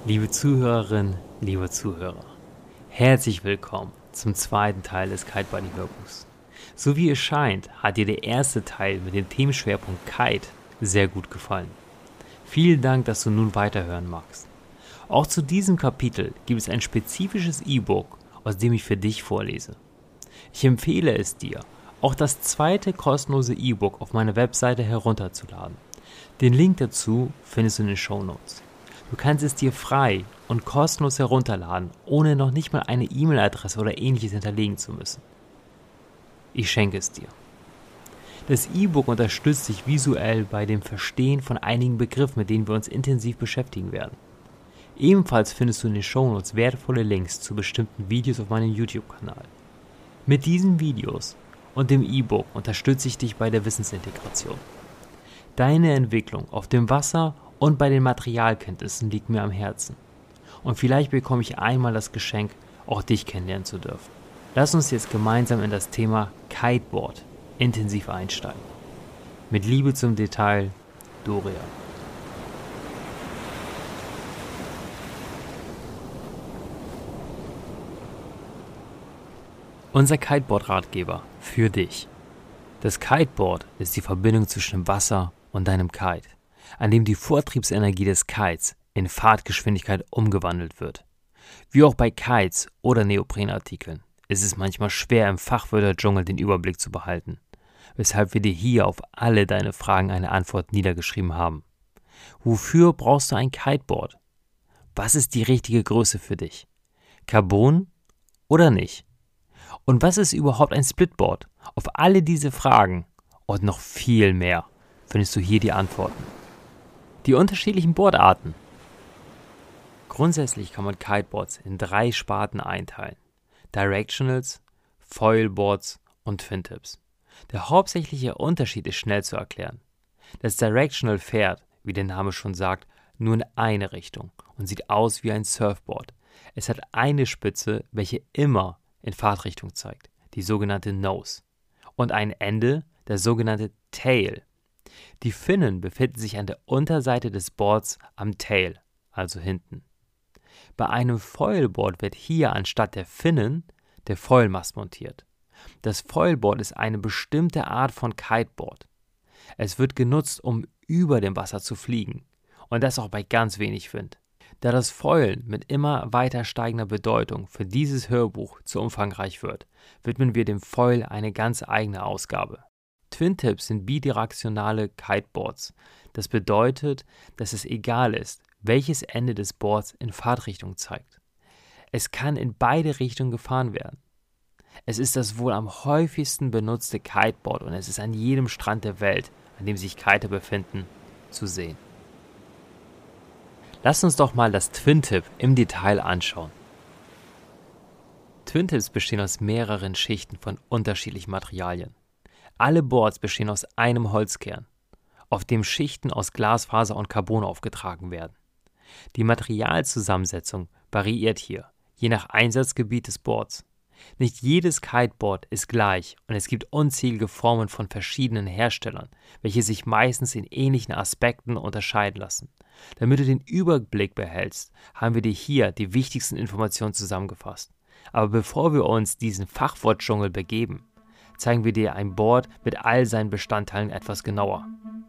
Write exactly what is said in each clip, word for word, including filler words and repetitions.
Liebe Zuhörerin, liebe Zuhörer, herzlich willkommen zum zweiten Teil des Kite Buddy Hörbuchs. So wie es scheint, hat dir der erste Teil mit dem Themenschwerpunkt Kite sehr gut gefallen. Vielen Dank, dass du nun weiterhören magst. Auch zu diesem Kapitel gibt es ein spezifisches E-Book, aus dem ich für dich vorlese. Ich empfehle es dir, auch das zweite kostenlose E-Book auf meiner Webseite herunterzuladen. Den Link dazu findest du in den Shownotes. Du kannst es dir frei und kostenlos herunterladen, ohne noch nicht mal eine E-Mail-Adresse oder ähnliches hinterlegen zu müssen. Ich schenke es dir. Das E-Book unterstützt dich visuell bei dem Verstehen von einigen Begriffen, mit denen wir uns intensiv beschäftigen werden. Ebenfalls findest du in den Shownotes wertvolle Links zu bestimmten Videos auf meinem YouTube-Kanal. Mit diesen Videos und dem E-Book unterstütze ich dich bei der Wissensintegration. Deine Entwicklung auf dem Wasser und bei den Materialkenntnissen liegt mir am Herzen. Und vielleicht bekomme ich einmal das Geschenk, auch dich kennenlernen zu dürfen. Lass uns jetzt gemeinsam in das Thema Kiteboard intensiv einsteigen. Mit Liebe zum Detail, Dorian. Unser Kiteboard-Ratgeber für dich. Das Kiteboard ist die Verbindung zwischen dem Wasser und deinem Kite, an dem die Vortriebsenergie des Kites in Fahrtgeschwindigkeit umgewandelt wird. Wie auch bei Kites oder Neoprenartikeln ist es manchmal schwer, im Fachwörterdschungel den Überblick zu behalten, weshalb wir dir hier auf alle deine Fragen eine Antwort niedergeschrieben haben. Wofür brauchst du ein Kiteboard? Was ist die richtige Größe für dich? Carbon oder nicht? Und was ist überhaupt ein Splitboard? Auf alle diese Fragen und noch viel mehr findest du hier die Antworten. Die unterschiedlichen Boardarten. Grundsätzlich kann man Kiteboards in drei Sparten einteilen: Directionals, Foilboards und Twin-Tips. Der hauptsächliche Unterschied ist schnell zu erklären. Das Directional fährt, wie der Name schon sagt, nur in eine Richtung und sieht aus wie ein Surfboard. Es hat eine Spitze, welche immer in Fahrtrichtung zeigt, die sogenannte Nose, und ein Ende, der sogenannte Tail. Die Finnen befinden sich an der Unterseite des Boards am Tail, also hinten. Bei einem Foilboard wird hier anstatt der Finnen der Foilmast montiert. Das Foilboard ist eine bestimmte Art von Kiteboard. Es wird genutzt, um über dem Wasser zu fliegen, und das auch bei ganz wenig Wind. Da das Foilen mit immer weiter steigender Bedeutung für dieses Hörbuch zu umfangreich wird, widmen wir dem Foil eine ganz eigene Ausgabe. Twin-Tips sind bidirektionale Kiteboards. Das bedeutet, dass es egal ist, welches Ende des Boards in Fahrtrichtung zeigt. Es kann in beide Richtungen gefahren werden. Es ist das wohl am häufigsten benutzte Kiteboard und es ist an jedem Strand der Welt, an dem sich Kiter befinden, zu sehen. Lass uns doch mal das Twin-Tip im Detail anschauen. Twin-Tips bestehen aus mehreren Schichten von unterschiedlichen Materialien. Alle Boards bestehen aus einem Holzkern, auf dem Schichten aus Glasfaser und Carbon aufgetragen werden. Die Materialzusammensetzung variiert hier, je nach Einsatzgebiet des Boards. Nicht jedes Kiteboard ist gleich und es gibt unzählige Formen von verschiedenen Herstellern, welche sich meistens in ähnlichen Aspekten unterscheiden lassen. Damit du den Überblick behältst, haben wir dir hier die wichtigsten Informationen zusammengefasst. Aber bevor wir uns diesen Fachwortdschungel begeben, zeigen wir dir ein Board mit all seinen Bestandteilen etwas genauer.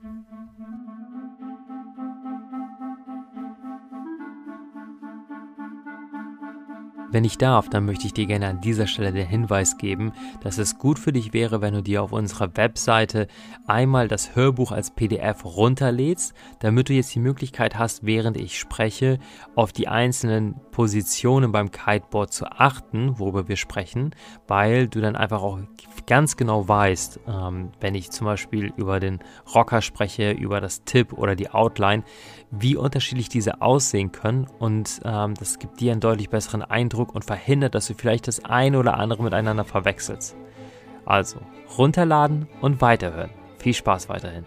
Wenn ich darf, dann möchte ich dir gerne an dieser Stelle den Hinweis geben, dass es gut für dich wäre, wenn du dir auf unserer Webseite einmal das Hörbuch als P D F runterlädst, damit du jetzt die Möglichkeit hast, während ich spreche, auf die einzelnen Positionen beim Kiteboard zu achten, worüber wir sprechen, weil du dann einfach auch ganz genau weißt, ähm, wenn ich zum Beispiel über den Rocker spreche, über das Tip oder die Outline, wie unterschiedlich diese aussehen können, und ähm, das gibt dir einen deutlich besseren Eindruck und verhindert, dass du vielleicht das eine oder andere miteinander verwechselst. Also, runterladen und weiterhören. Viel Spaß weiterhin.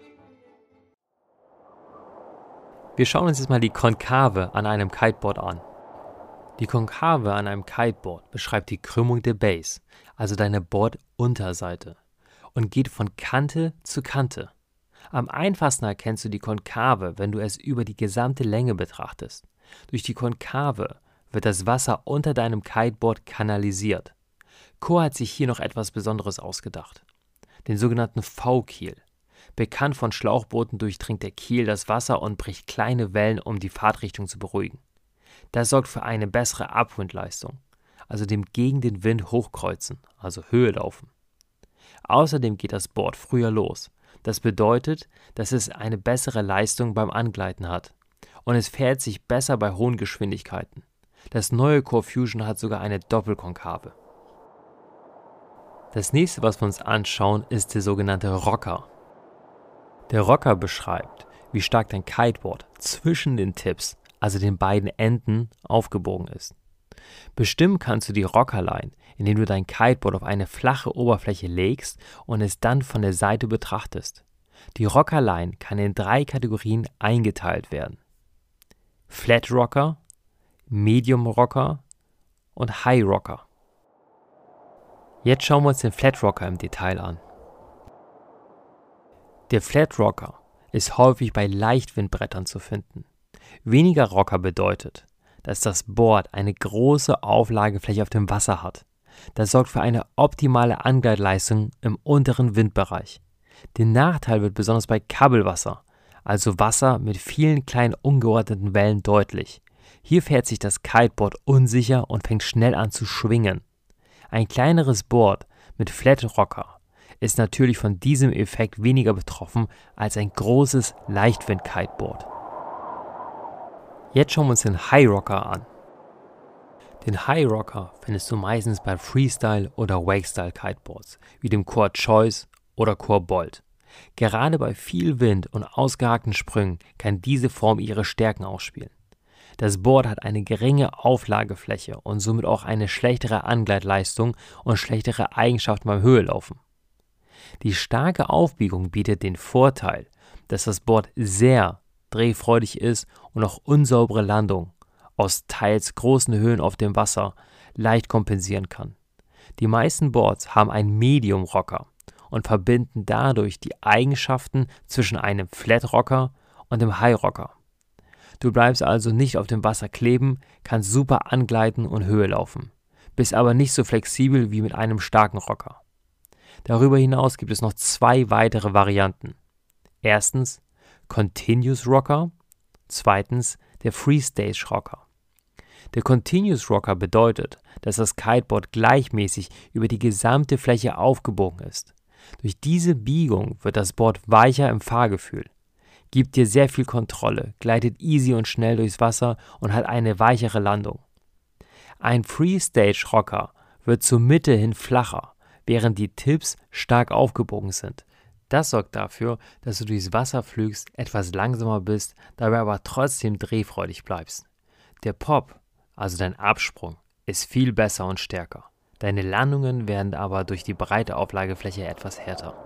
Wir schauen uns jetzt mal die Konkave an einem Kiteboard an. Die Konkave an einem Kiteboard beschreibt die Krümmung der Base, also deine Bordunterseite, und geht von Kante zu Kante. Am einfachsten erkennst du die Konkave, wenn du es über die gesamte Länge betrachtest. Durch die Konkave wird das Wasser unter deinem Kiteboard kanalisiert. Core hat sich hier noch etwas Besonderes ausgedacht. Den sogenannten V-Kiel. Bekannt von Schlauchbooten durchdringt der Kiel das Wasser und bricht kleine Wellen, um die Fahrtrichtung zu beruhigen. Das sorgt für eine bessere Abwindleistung, also dem gegen den Wind hochkreuzen, also Höhe laufen. Außerdem geht das Board früher los. Das bedeutet, dass es eine bessere Leistung beim Angleiten hat und es fährt sich besser bei hohen Geschwindigkeiten. Das neue Core Fusion hat sogar eine Doppelkonkave. Das nächste, was wir uns anschauen, ist der sogenannte Rocker. Der Rocker beschreibt, wie stark dein Kiteboard zwischen den Tips, also den beiden Enden, aufgebogen ist. Bestimmen kannst du die Rockerline, indem du dein Kiteboard auf eine flache Oberfläche legst und es dann von der Seite betrachtest. Die Rockerline kann in drei Kategorien eingeteilt werden: Flat Rocker, Medium Rocker und High Rocker. Jetzt schauen wir uns den Flat Rocker im Detail an. Der Flat Rocker ist häufig bei Leichtwindbrettern zu finden. Weniger Rocker bedeutet, dass das Board eine große Auflagefläche auf dem Wasser hat. Das sorgt für eine optimale Angleitleistung im unteren Windbereich. Der Nachteil wird besonders bei Kabelwasser, also Wasser mit vielen kleinen ungeordneten Wellen, deutlich. Hier fährt sich das Kiteboard unsicher und fängt schnell an zu schwingen. Ein kleineres Board mit Flat Rocker ist natürlich von diesem Effekt weniger betroffen als ein großes Leichtwind-Kiteboard. Jetzt schauen wir uns den High Rocker an. Den High Rocker findest du meistens bei Freestyle oder Wakestyle Kiteboards, wie dem Core Choice oder Core Bolt. Gerade bei viel Wind und ausgehackten Sprüngen kann diese Form ihre Stärken ausspielen. Das Board hat eine geringe Auflagefläche und somit auch eine schlechtere Angleitleistung und schlechtere Eigenschaften beim Höhelaufen. Die starke Aufbiegung bietet den Vorteil, dass das Board sehr drehfreudig ist und auch unsaubere Landungen aus teils großen Höhen auf dem Wasser leicht kompensieren kann. Die meisten Boards haben einen Medium Rocker und verbinden dadurch die Eigenschaften zwischen einem Flat Rocker und dem High Rocker. Du bleibst also nicht auf dem Wasser kleben, kannst super angleiten und Höhe laufen, bist aber nicht so flexibel wie mit einem starken Rocker. Darüber hinaus gibt es noch zwei weitere Varianten. Erstens Continuous Rocker, zweitens der Freestage Rocker. Der Continuous Rocker bedeutet, dass das Kiteboard gleichmäßig über die gesamte Fläche aufgebogen ist. Durch diese Biegung wird das Board weicher im Fahrgefühl, gibt dir sehr viel Kontrolle, gleitet easy und schnell durchs Wasser und hat eine weichere Landung. Ein Freestage Rocker wird zur Mitte hin flacher, während die Tips stark aufgebogen sind. Das sorgt dafür, dass du durchs Wasser flügst, etwas langsamer bist, dabei aber trotzdem drehfreudig bleibst. Der Pop, also dein Absprung, ist viel besser und stärker. Deine Landungen werden aber durch die breite Auflagefläche etwas härter.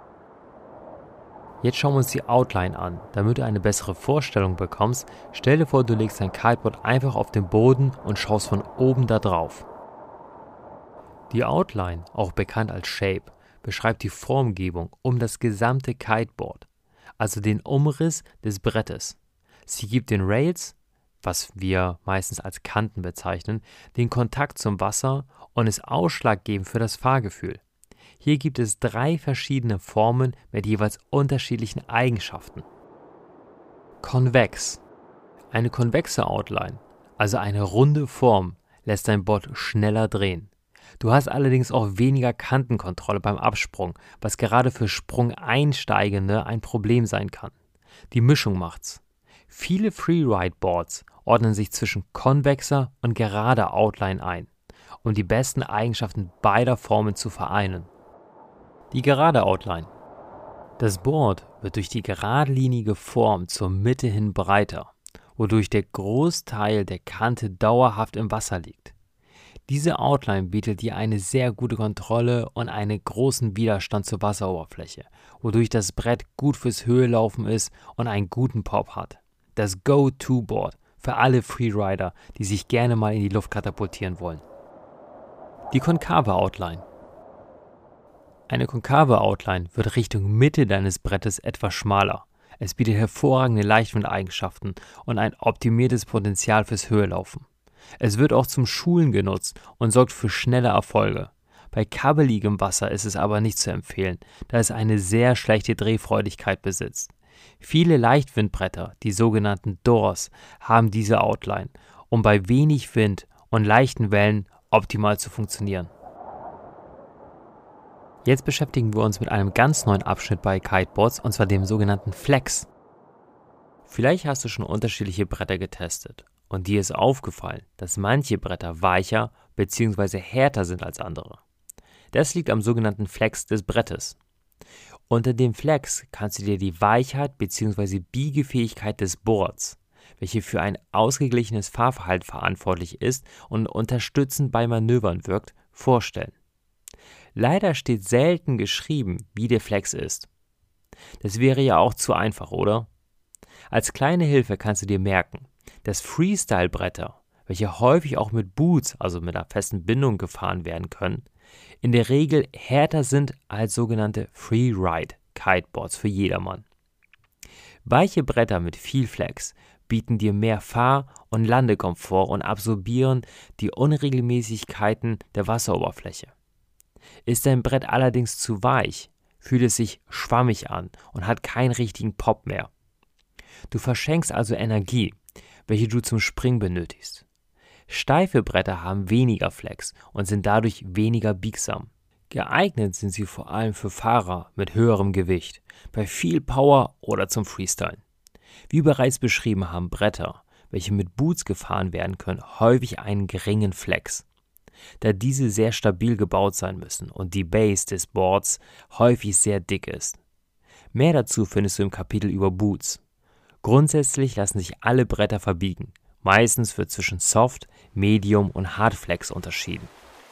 Jetzt schauen wir uns die Outline an. Damit du eine bessere Vorstellung bekommst, stell dir vor, du legst dein Kiteboard einfach auf den Boden und schaust von oben da drauf. Die Outline, auch bekannt als Shape, beschreibt die Formgebung um das gesamte Kiteboard, also den Umriss des Brettes. Sie gibt den Rails, was wir meistens als Kanten bezeichnen, den Kontakt zum Wasser und ist ausschlaggebend für das Fahrgefühl. Hier gibt es drei verschiedene Formen mit jeweils unterschiedlichen Eigenschaften. Konvex. Eine konvexe Outline, also eine runde Form, lässt dein Board schneller drehen. Du hast allerdings auch weniger Kantenkontrolle beim Absprung, was gerade für Sprungeinsteigende ein Problem sein kann. Die Mischung macht's. Viele Freeride-Boards ordnen sich zwischen konvexer und gerader Outline ein, um die besten Eigenschaften beider Formen zu vereinen. Die gerade Outline. Das Board wird durch die geradlinige Form zur Mitte hin breiter, wodurch der Großteil der Kante dauerhaft im Wasser liegt. Diese Outline bietet dir eine sehr gute Kontrolle und einen großen Widerstand zur Wasseroberfläche, wodurch das Brett gut fürs Höhelaufen ist und einen guten Pop hat. Das Go-To-Board für alle Freerider, die sich gerne mal in die Luft katapultieren wollen. Die konkave Outline. Eine konkave Outline wird Richtung Mitte deines Brettes etwas schmaler. Es bietet hervorragende Leichtwindeigenschaften und ein optimiertes Potenzial fürs Höhelaufen. Es wird auch zum Schulen genutzt und sorgt für schnelle Erfolge. Bei kabbeligem Wasser ist es aber nicht zu empfehlen, da es eine sehr schlechte Drehfreudigkeit besitzt. Viele Leichtwindbretter, die sogenannten Doors, haben diese Outline, um bei wenig Wind und leichten Wellen optimal zu funktionieren. Jetzt beschäftigen wir uns mit einem ganz neuen Abschnitt bei Kiteboards, und zwar dem sogenannten Flex. Vielleicht hast du schon unterschiedliche Bretter getestet und dir ist aufgefallen, dass manche Bretter weicher bzw. härter sind als andere. Das liegt am sogenannten Flex des Brettes. Unter dem Flex kannst du dir die Weichheit bzw. Biegefähigkeit des Boards, welche für ein ausgeglichenes Fahrverhalten verantwortlich ist und unterstützend bei Manövern wirkt, vorstellen. Leider steht selten geschrieben, wie der Flex ist. Das wäre ja auch zu einfach, oder? Als kleine Hilfe kannst du dir merken, dass Freestyle-Bretter, welche häufig auch mit Boots, also mit einer festen Bindung gefahren werden können, in der Regel härter sind als sogenannte Freeride-Kiteboards für jedermann. Weiche Bretter mit viel Flex bieten dir mehr Fahr- und Landekomfort und absorbieren die Unregelmäßigkeiten der Wasseroberfläche. Ist dein Brett allerdings zu weich, fühlt es sich schwammig an und hat keinen richtigen Pop mehr. Du verschenkst also Energie, welche du zum Springen benötigst. Steife Bretter haben weniger Flex und sind dadurch weniger biegsam. Geeignet sind sie vor allem für Fahrer mit höherem Gewicht, bei viel Power oder zum Freestylen. Wie bereits beschrieben, haben Bretter, welche mit Boots gefahren werden können, häufig einen geringen Flex, da diese sehr stabil gebaut sein müssen und die Base des Boards häufig sehr dick ist. Mehr dazu findest du im Kapitel über Boots. Grundsätzlich lassen sich alle Bretter verbiegen. Meistens wird zwischen Soft, Medium und Hardflex unterschieden.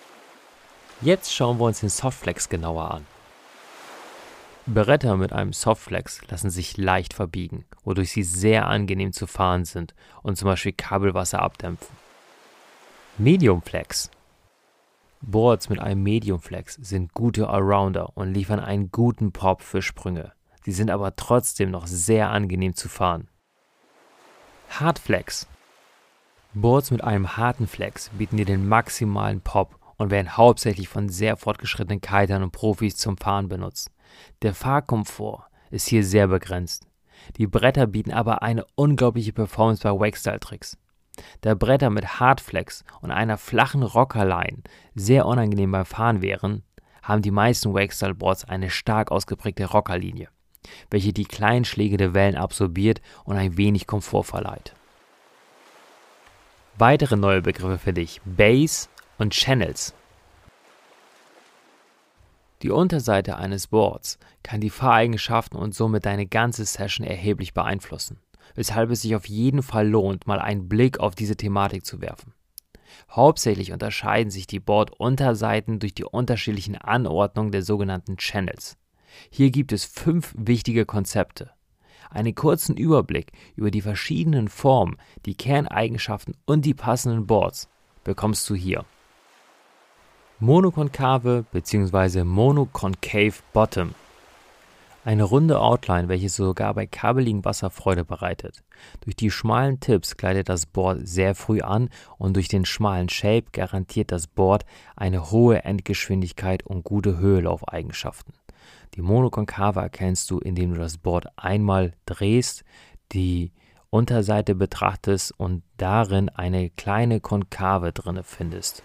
Jetzt schauen wir uns den Softflex genauer an. Bretter mit einem Softflex lassen sich leicht verbiegen, wodurch sie sehr angenehm zu fahren sind und zum Beispiel Kabelwasser abdämpfen. Mediumflex. Boards mit einem Mediumflex sind gute Allrounder und liefern einen guten Pop für Sprünge. Sie sind aber trotzdem noch sehr angenehm zu fahren. Hardflex. Boards mit einem harten Flex bieten dir den maximalen Pop und werden hauptsächlich von sehr fortgeschrittenen Kitern und Profis zum Fahren benutzt. Der Fahrkomfort ist hier sehr begrenzt. Die Bretter bieten aber eine unglaubliche Performance bei Wakestyle-Tricks. Da Bretter mit Hardflex und einer flachen Rockerline sehr unangenehm beim Fahren wären, haben die meisten Wakestyle-Boards eine stark ausgeprägte Rockerlinie, welche die kleinen Schläge der Wellen absorbiert und ein wenig Komfort verleiht. Weitere neue Begriffe für dich: Base und Channels. Die Unterseite eines Boards kann die Fahreigenschaften und somit deine ganze Session erheblich beeinflussen, weshalb es sich auf jeden Fall lohnt, mal einen Blick auf diese Thematik zu werfen. Hauptsächlich unterscheiden sich die Board-Unterseiten durch die unterschiedlichen Anordnungen der sogenannten Channels. Hier gibt es fünf wichtige Konzepte. Einen kurzen Überblick über die verschiedenen Formen, die Kerneigenschaften und die passenden Boards bekommst du hier. Monokonkave bzw. Monoconcave Bottom. Eine runde Outline, welche sogar bei kabbeligem Wasser Freude bereitet. Durch die schmalen Tips gleitet das Board sehr früh an und durch den schmalen Shape garantiert das Board eine hohe Endgeschwindigkeit und gute Höhelaufeigenschaften. Die Monokonkave erkennst du, indem du das Board einmal drehst, die Unterseite betrachtest und darin eine kleine Konkave drinne findest.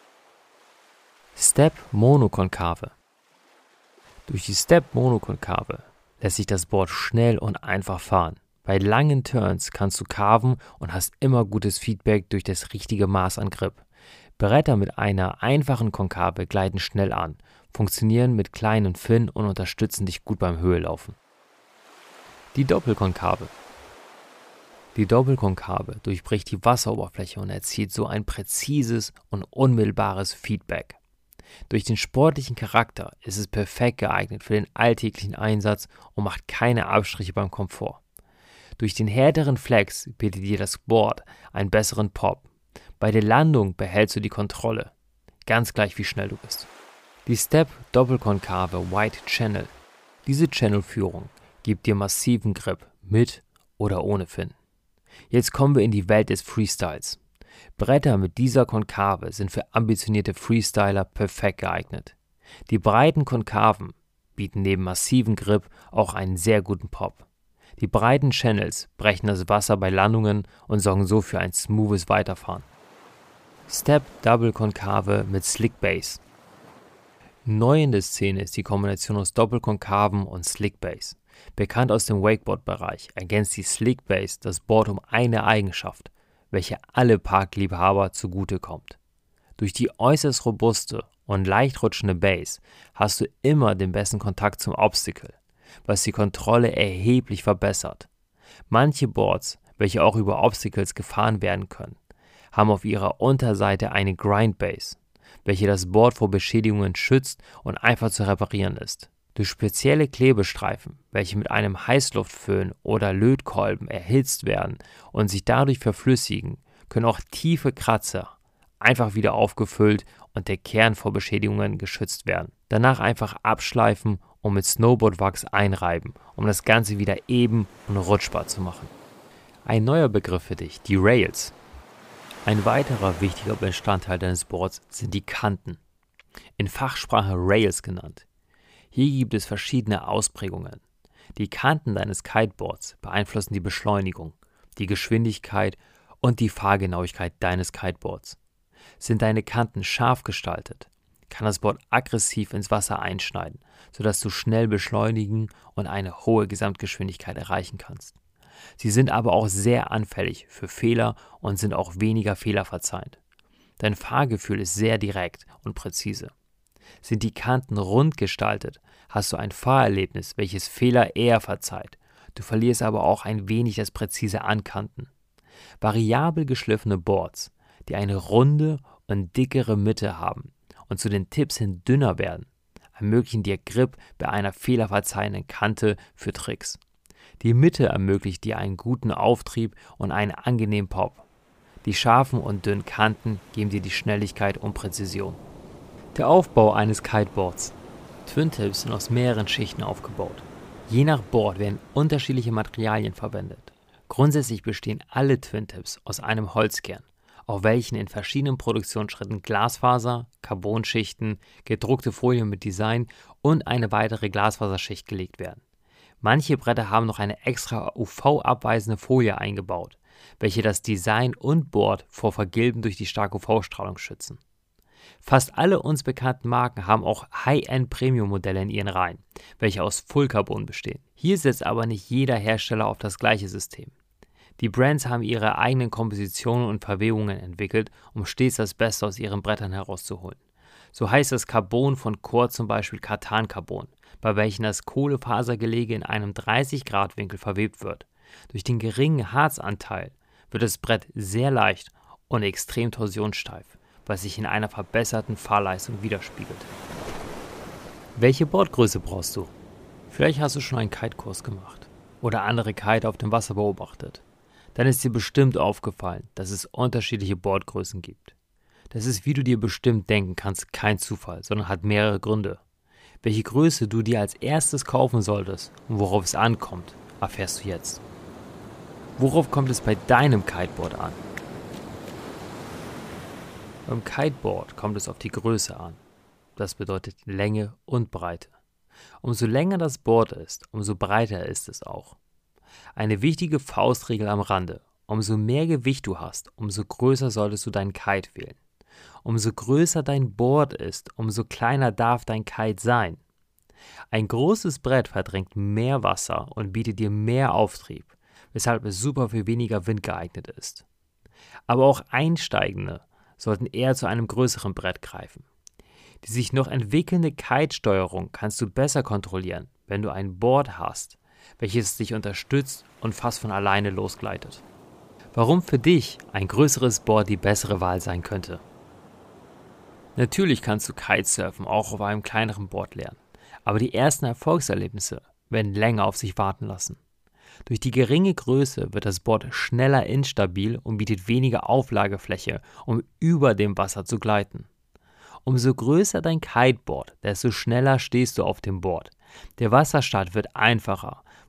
Step Monokonkave. Durch die Step Monokonkave lässt sich das Board schnell und einfach fahren. Bei langen Turns kannst du carven und hast immer gutes Feedback durch das richtige Maß an Grip. Bretter mit einer einfachen Konkave gleiten schnell an, funktionieren mit kleinen Finnen und unterstützen dich gut beim Höhelaufen. Die Doppelkonkave. Die Doppelkonkave durchbricht die Wasseroberfläche und erzielt so ein präzises und unmittelbares Feedback. Durch den sportlichen Charakter ist es perfekt geeignet für den alltäglichen Einsatz und macht keine Abstriche beim Komfort. Durch den härteren Flex bietet dir das Board einen besseren Pop. Bei der Landung behältst du die Kontrolle, ganz gleich wie schnell du bist. Die Step Doppelkonkave Wide Channel. Diese Channelführung gibt dir massiven Grip, mit oder ohne Fin. Jetzt kommen wir in die Welt des Freestyles. Bretter mit dieser Konkave sind für ambitionierte Freestyler perfekt geeignet. Die breiten Konkaven bieten neben massivem Grip auch einen sehr guten Pop. Die breiten Channels brechen das Wasser bei Landungen und sorgen so für ein smoothes Weiterfahren. Step Double Konkave mit Slick Bass. Neu in der Szene ist die Kombination aus Doppelkonkaven und Slick Bass. Bekannt aus dem Wakeboard-Bereich ergänzt die Slick Bass das Board um eine Eigenschaft, welche alle Parkliebhaber zugutekommt. Durch die äußerst robuste und leicht rutschende Bass hast du immer den besten Kontakt zum Obstacle, was die Kontrolle erheblich verbessert. Manche Boards, welche auch über Obstacles gefahren werden können, haben auf ihrer Unterseite eine Grind Base, welche das Board vor Beschädigungen schützt und einfach zu reparieren ist. Durch spezielle Klebestreifen, welche mit einem Heißluftföhn oder Lötkolben erhitzt werden und sich dadurch verflüssigen, können auch tiefe Kratzer einfach wieder aufgefüllt und der Kern vor Beschädigungen geschützt werden. Danach einfach abschleifen und mit Snowboardwachs einreiben, um das Ganze wieder eben und rutschbar zu machen. Ein neuer Begriff für dich, die Rails. Ein weiterer wichtiger Bestandteil deines Boards sind die Kanten, in Fachsprache Rails genannt. Hier gibt es verschiedene Ausprägungen. Die Kanten deines Kiteboards beeinflussen die Beschleunigung, die Geschwindigkeit und die Fahrgenauigkeit deines Kiteboards. Sind deine Kanten scharf gestaltet, kann das Board aggressiv ins Wasser einschneiden, sodass du schnell beschleunigen und eine hohe Gesamtgeschwindigkeit erreichen kannst. Sie sind aber auch sehr anfällig für Fehler und sind auch weniger fehlerverzeihend. Dein Fahrgefühl ist sehr direkt und präzise. Sind die Kanten rund gestaltet, hast du ein Fahrerlebnis, welches Fehler eher verzeiht. Du verlierst aber auch ein wenig das präzise Ankanten. Variabel geschliffene Boards, die eine runde und dickere Mitte haben und zu den Tips hin dünner werden, ermöglichen dir Grip bei einer fehlerverzeihenden Kante für Tricks. Die Mitte ermöglicht dir einen guten Auftrieb und einen angenehmen Pop. Die scharfen und dünnen Kanten geben dir die Schnelligkeit und Präzision. Der Aufbau eines Kiteboards. Twin-Tips sind aus mehreren Schichten aufgebaut. Je nach Board werden unterschiedliche Materialien verwendet. Grundsätzlich bestehen alle Twin-Tips aus einem Holzkern, auf welchen in verschiedenen Produktionsschritten Glasfaser, Carbonschichten, gedruckte Folien mit Design und eine weitere Glasfaserschicht gelegt werden. Manche Bretter haben noch eine extra U V-abweisende Folie eingebaut, welche das Design und Board vor Vergilben durch die starke U V-Strahlung schützen. Fast alle uns bekannten Marken haben auch High-End-Premium-Modelle in ihren Reihen, welche aus Full-Carbon bestehen. Hier setzt aber nicht jeder Hersteller auf das gleiche System. Die Brands haben ihre eigenen Kompositionen und Verwebungen entwickelt, um stets das Beste aus ihren Brettern herauszuholen. So heißt das Carbon von Core zum Beispiel Kathan-Carbon, bei welchem das Kohlefasergelege in einem dreißig Grad Winkel verwebt wird. Durch den geringen Harzanteil wird das Brett sehr leicht und extrem torsionssteif, was sich in einer verbesserten Fahrleistung widerspiegelt. Welche Boardgröße brauchst du? Vielleicht hast du schon einen Kite-Kurs gemacht oder andere Kite auf dem Wasser beobachtet. Dann ist dir bestimmt aufgefallen, dass es unterschiedliche Boardgrößen gibt. Das ist, wie du dir bestimmt denken kannst, kein Zufall, sondern hat mehrere Gründe. Welche Größe du dir als erstes kaufen solltest und worauf es ankommt, erfährst du jetzt. Worauf kommt es bei deinem Kiteboard an? Beim Kiteboard kommt es auf die Größe an. Das bedeutet Länge und Breite. Umso länger das Board ist, umso breiter ist es auch. Eine wichtige Faustregel am Rande: Umso mehr Gewicht du hast, umso größer solltest du deinen Kite wählen. Umso größer dein Board ist, umso kleiner darf dein Kite sein. Ein großes Brett verdrängt mehr Wasser und bietet dir mehr Auftrieb, weshalb es super für weniger Wind geeignet ist. Aber auch Einsteigende sollten eher zu einem größeren Brett greifen. Die sich noch entwickelnde Kite-Steuerung kannst du besser kontrollieren, wenn du ein Board hast, welches dich unterstützt und fast von alleine losgleitet. Warum für dich ein größeres Board die bessere Wahl sein könnte? Natürlich kannst du Kitesurfen auch auf einem kleineren Board lernen, aber die ersten Erfolgserlebnisse werden länger auf sich warten lassen. Durch die geringe Größe wird das Board schneller instabil und bietet weniger Auflagefläche, um über dem Wasser zu gleiten. Umso größer dein Kiteboard, desto schneller stehst du auf dem Board. Der Wasserstart wird einfacher,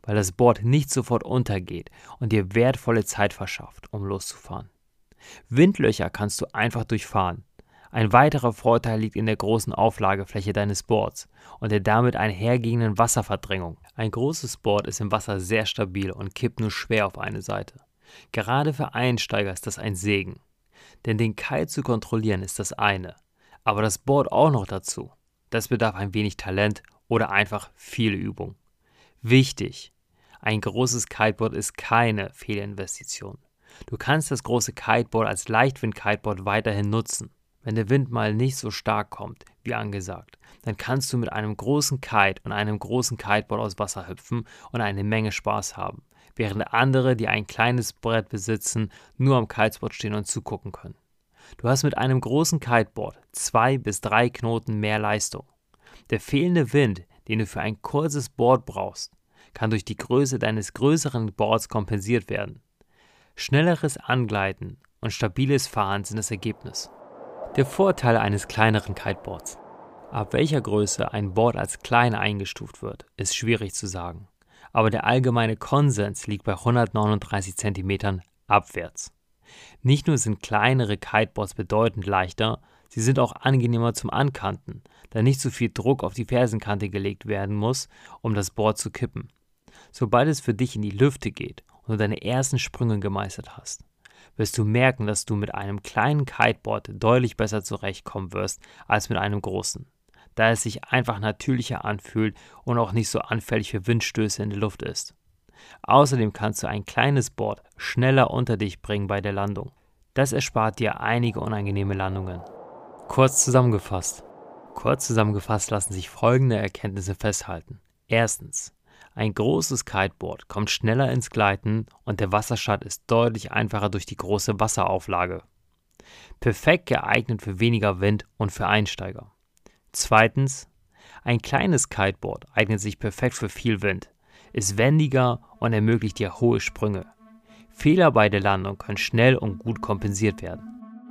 weil das Board nicht sofort untergeht und dir wertvolle Zeit verschafft, um loszufahren. Windlöcher kannst du einfach durchfahren. Ein weiterer Vorteil liegt in der großen Auflagefläche deines Boards und der damit einhergehenden Wasserverdrängung. Ein großes Board ist im Wasser sehr stabil und kippt nur schwer auf eine Seite. Gerade für Einsteiger ist das ein Segen. Denn den Kite zu kontrollieren ist das eine, aber das Board auch noch dazu, das bedarf ein wenig Talent oder einfach viel Übung. Wichtig: Ein großes Kiteboard ist keine Fehlinvestition. Du kannst das große Kiteboard als Leichtwind-Kiteboard weiterhin nutzen. Wenn der Wind mal nicht so stark kommt, wie angesagt, dann kannst du mit einem großen Kite und einem großen Kiteboard aus Wasser hüpfen und eine Menge Spaß haben, während andere, die ein kleines Brett besitzen, nur am Kitespot stehen und zugucken können. Du hast mit einem großen Kiteboard zwei bis drei Knoten mehr Leistung. Der fehlende Wind, den du für ein kurzes Board brauchst, kann durch die Größe deines größeren Boards kompensiert werden. Schnelleres Angleiten und stabiles Fahren sind das Ergebnis. Der Vorteil eines kleineren Kiteboards. Ab welcher Größe ein Board als klein eingestuft wird, ist schwierig zu sagen, aber der allgemeine Konsens liegt bei hundertneununddreißig Zentimetern abwärts. Nicht nur sind kleinere Kiteboards bedeutend leichter, sie sind auch angenehmer zum Ankanten, da nicht so viel Druck auf die Fersenkante gelegt werden muss, um das Board zu kippen. Sobald es für dich in die Lüfte geht und du deine ersten Sprünge gemeistert hast, wirst du merken, dass du mit einem kleinen Kiteboard deutlich besser zurechtkommen wirst als mit einem großen, da es sich einfach natürlicher anfühlt und auch nicht so anfällig für Windstöße in der Luft ist. Außerdem kannst du ein kleines Board schneller unter dich bringen bei der Landung. Das erspart dir einige unangenehme Landungen. Kurz zusammengefasst. Kurz zusammengefasst lassen sich folgende Erkenntnisse festhalten. Erstens: Ein großes Kiteboard kommt schneller ins Gleiten und der Wasserstart ist deutlich einfacher durch die große Wasserauflage. Perfekt geeignet für weniger Wind und für Einsteiger. Zweitens: Ein kleines Kiteboard eignet sich perfekt für viel Wind, ist wendiger und ermöglicht dir hohe Sprünge. Fehler bei der Landung können schnell und gut kompensiert werden.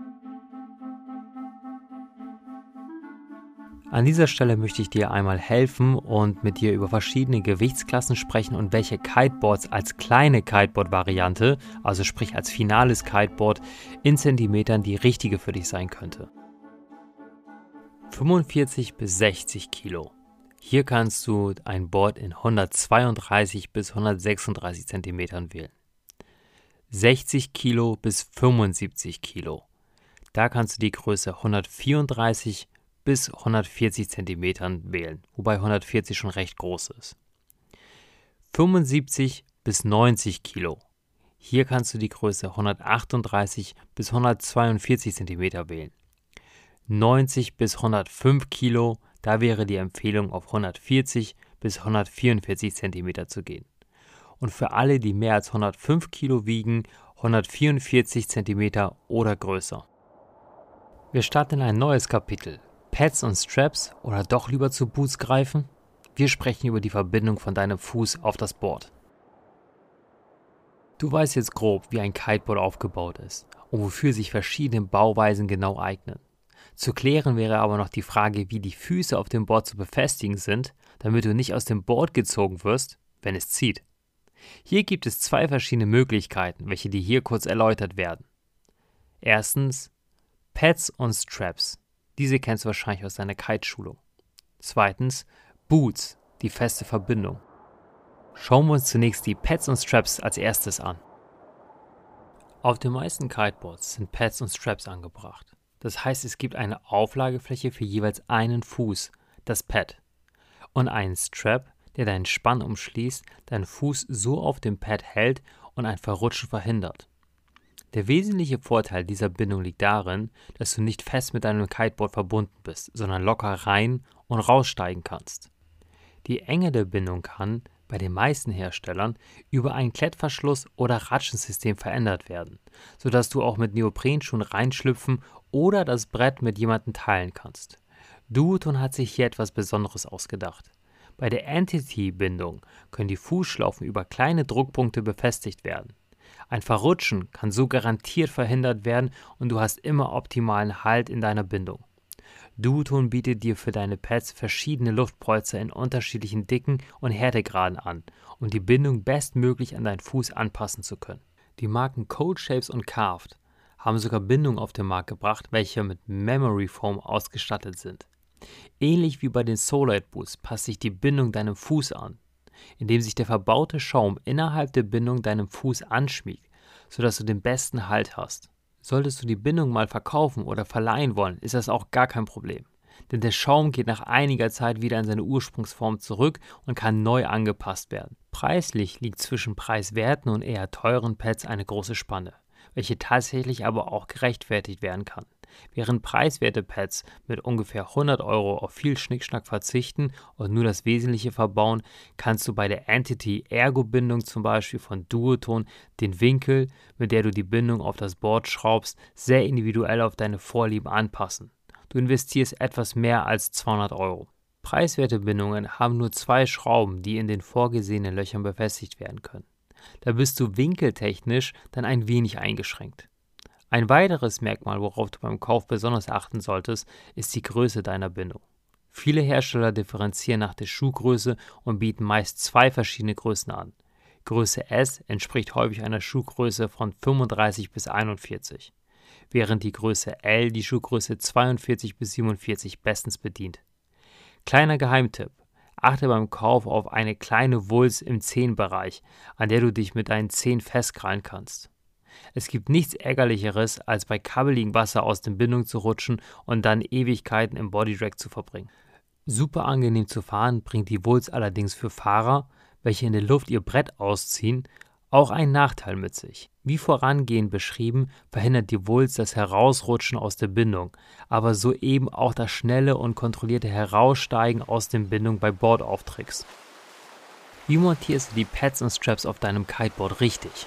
An dieser Stelle möchte ich dir einmal helfen und mit dir über verschiedene Gewichtsklassen sprechen und welche Kiteboards als kleine Kiteboard-Variante, also sprich als finales Kiteboard, in Zentimetern die richtige für dich sein könnte. fünfundvierzig bis sechzig Kilo. Hier kannst du ein Board in hundertzweiunddreißig bis hundertsechsunddreißig Zentimetern wählen. sechzig Kilo bis fünfundsiebzig Kilo. Da kannst du die Größe hundertvierunddreißig bis hundertvierzig Zentimetern wählen, wobei hundertvierzig schon recht groß ist. fünfundsiebzig bis neunzig Kilo. Hier kannst du die Größe hundertachtunddreißig bis hundertzweiundvierzig Zentimeter wählen. neunzig bis hundertfünf Kilo, da wäre die Empfehlung auf hundertvierzig bis hundertvierundvierzig Zentimeter zu gehen. Und für alle, die mehr als hundertfünf Kilo wiegen, hundertvierundvierzig Zentimeter oder größer. Wir starten in ein neues Kapitel. Pads und Straps oder doch lieber zu Boots greifen? Wir sprechen über die Verbindung von deinem Fuß auf das Board. Du weißt jetzt grob, wie ein Kiteboard aufgebaut ist und wofür sich verschiedene Bauweisen genau eignen. Zu klären wäre aber noch die Frage, wie die Füße auf dem Board zu befestigen sind, damit du nicht aus dem Board gezogen wirst, wenn es zieht. Hier gibt es zwei verschiedene Möglichkeiten, welche dir hier kurz erläutert werden. Erstens Pads und Straps. Diese kennst du wahrscheinlich aus deiner Kiteschulung. Zweitens Boots, die feste Verbindung. Schauen wir uns zunächst die Pads und Straps als erstes an. Auf den meisten Kiteboards sind Pads und Straps angebracht. Das heißt, es gibt eine Auflagefläche für jeweils einen Fuß, das Pad, und einen Strap, der deinen Spann umschließt, deinen Fuß so auf dem Pad hält und ein Verrutschen verhindert. Der wesentliche Vorteil dieser Bindung liegt darin, dass du nicht fest mit deinem Kiteboard verbunden bist, sondern locker rein und raussteigen kannst. Die Enge der Bindung kann, bei den meisten Herstellern, über einen Klettverschluss oder Ratschensystem verändert werden, sodass du auch mit Neoprenschuhen reinschlüpfen oder das Brett mit jemandem teilen kannst. Duotone hat sich hier etwas Besonderes ausgedacht. Bei der Entity-Bindung können die Fußschlaufen über kleine Druckpunkte befestigt werden. Ein Verrutschen kann so garantiert verhindert werden und du hast immer optimalen Halt in deiner Bindung. Duoton bietet dir für deine Pads verschiedene Luftpolster in unterschiedlichen Dicken und Härtegraden an, um die Bindung bestmöglich an deinen Fuß anpassen zu können. Die Marken Cold Shapes und Carved haben sogar Bindungen auf den Markt gebracht, welche mit Memory Foam ausgestattet sind. Ähnlich wie bei den Solite Boots passt sich die Bindung deinem Fuß an, indem sich der verbaute Schaum innerhalb der Bindung deinem Fuß anschmiegt, sodass du den besten Halt hast. Solltest du die Bindung mal verkaufen oder verleihen wollen, ist das auch gar kein Problem. Denn der Schaum geht nach einiger Zeit wieder in seine Ursprungsform zurück und kann neu angepasst werden. Preislich liegt zwischen preiswerten und eher teuren Pads eine große Spanne, welche tatsächlich aber auch gerechtfertigt werden kann. Während preiswerte Pads mit ungefähr hundert Euro auf viel Schnickschnack verzichten und nur das Wesentliche verbauen, kannst du bei der Entity Ergo-Bindung zum Beispiel von Duoton den Winkel, mit der du die Bindung auf das Board schraubst, sehr individuell auf deine Vorlieben anpassen. Du investierst etwas mehr als zweihundert Euro. Preiswerte Bindungen haben nur zwei Schrauben, die in den vorgesehenen Löchern befestigt werden können. Da bist du winkeltechnisch dann ein wenig eingeschränkt. Ein weiteres Merkmal, worauf du beim Kauf besonders achten solltest, ist die Größe deiner Bindung. Viele Hersteller differenzieren nach der Schuhgröße und bieten meist zwei verschiedene Größen an. Größe S entspricht häufig einer Schuhgröße von fünfunddreißig bis einundvierzig, während die Größe L die Schuhgröße zweiundvierzig bis siebenundvierzig bestens bedient. Kleiner Geheimtipp: Achte beim Kauf auf eine kleine Wulst im Zehenbereich, an der du dich mit deinen Zehen festkrallen kannst. Es gibt nichts Ärgerlicheres, als bei kabbeligem Wasser aus den Bindungen zu rutschen und dann Ewigkeiten im Bodydrag zu verbringen. Super angenehm zu fahren bringt die Wulst allerdings für Fahrer, welche in der Luft ihr Brett ausziehen, auch einen Nachteil mit sich. Wie vorangehend beschrieben, verhindert die Wulst das Herausrutschen aus der Bindung, aber soeben auch das schnelle und kontrollierte Heraussteigen aus der Bindung bei Boardauftricks. Wie montierst du die Pads und Straps auf deinem Kiteboard richtig?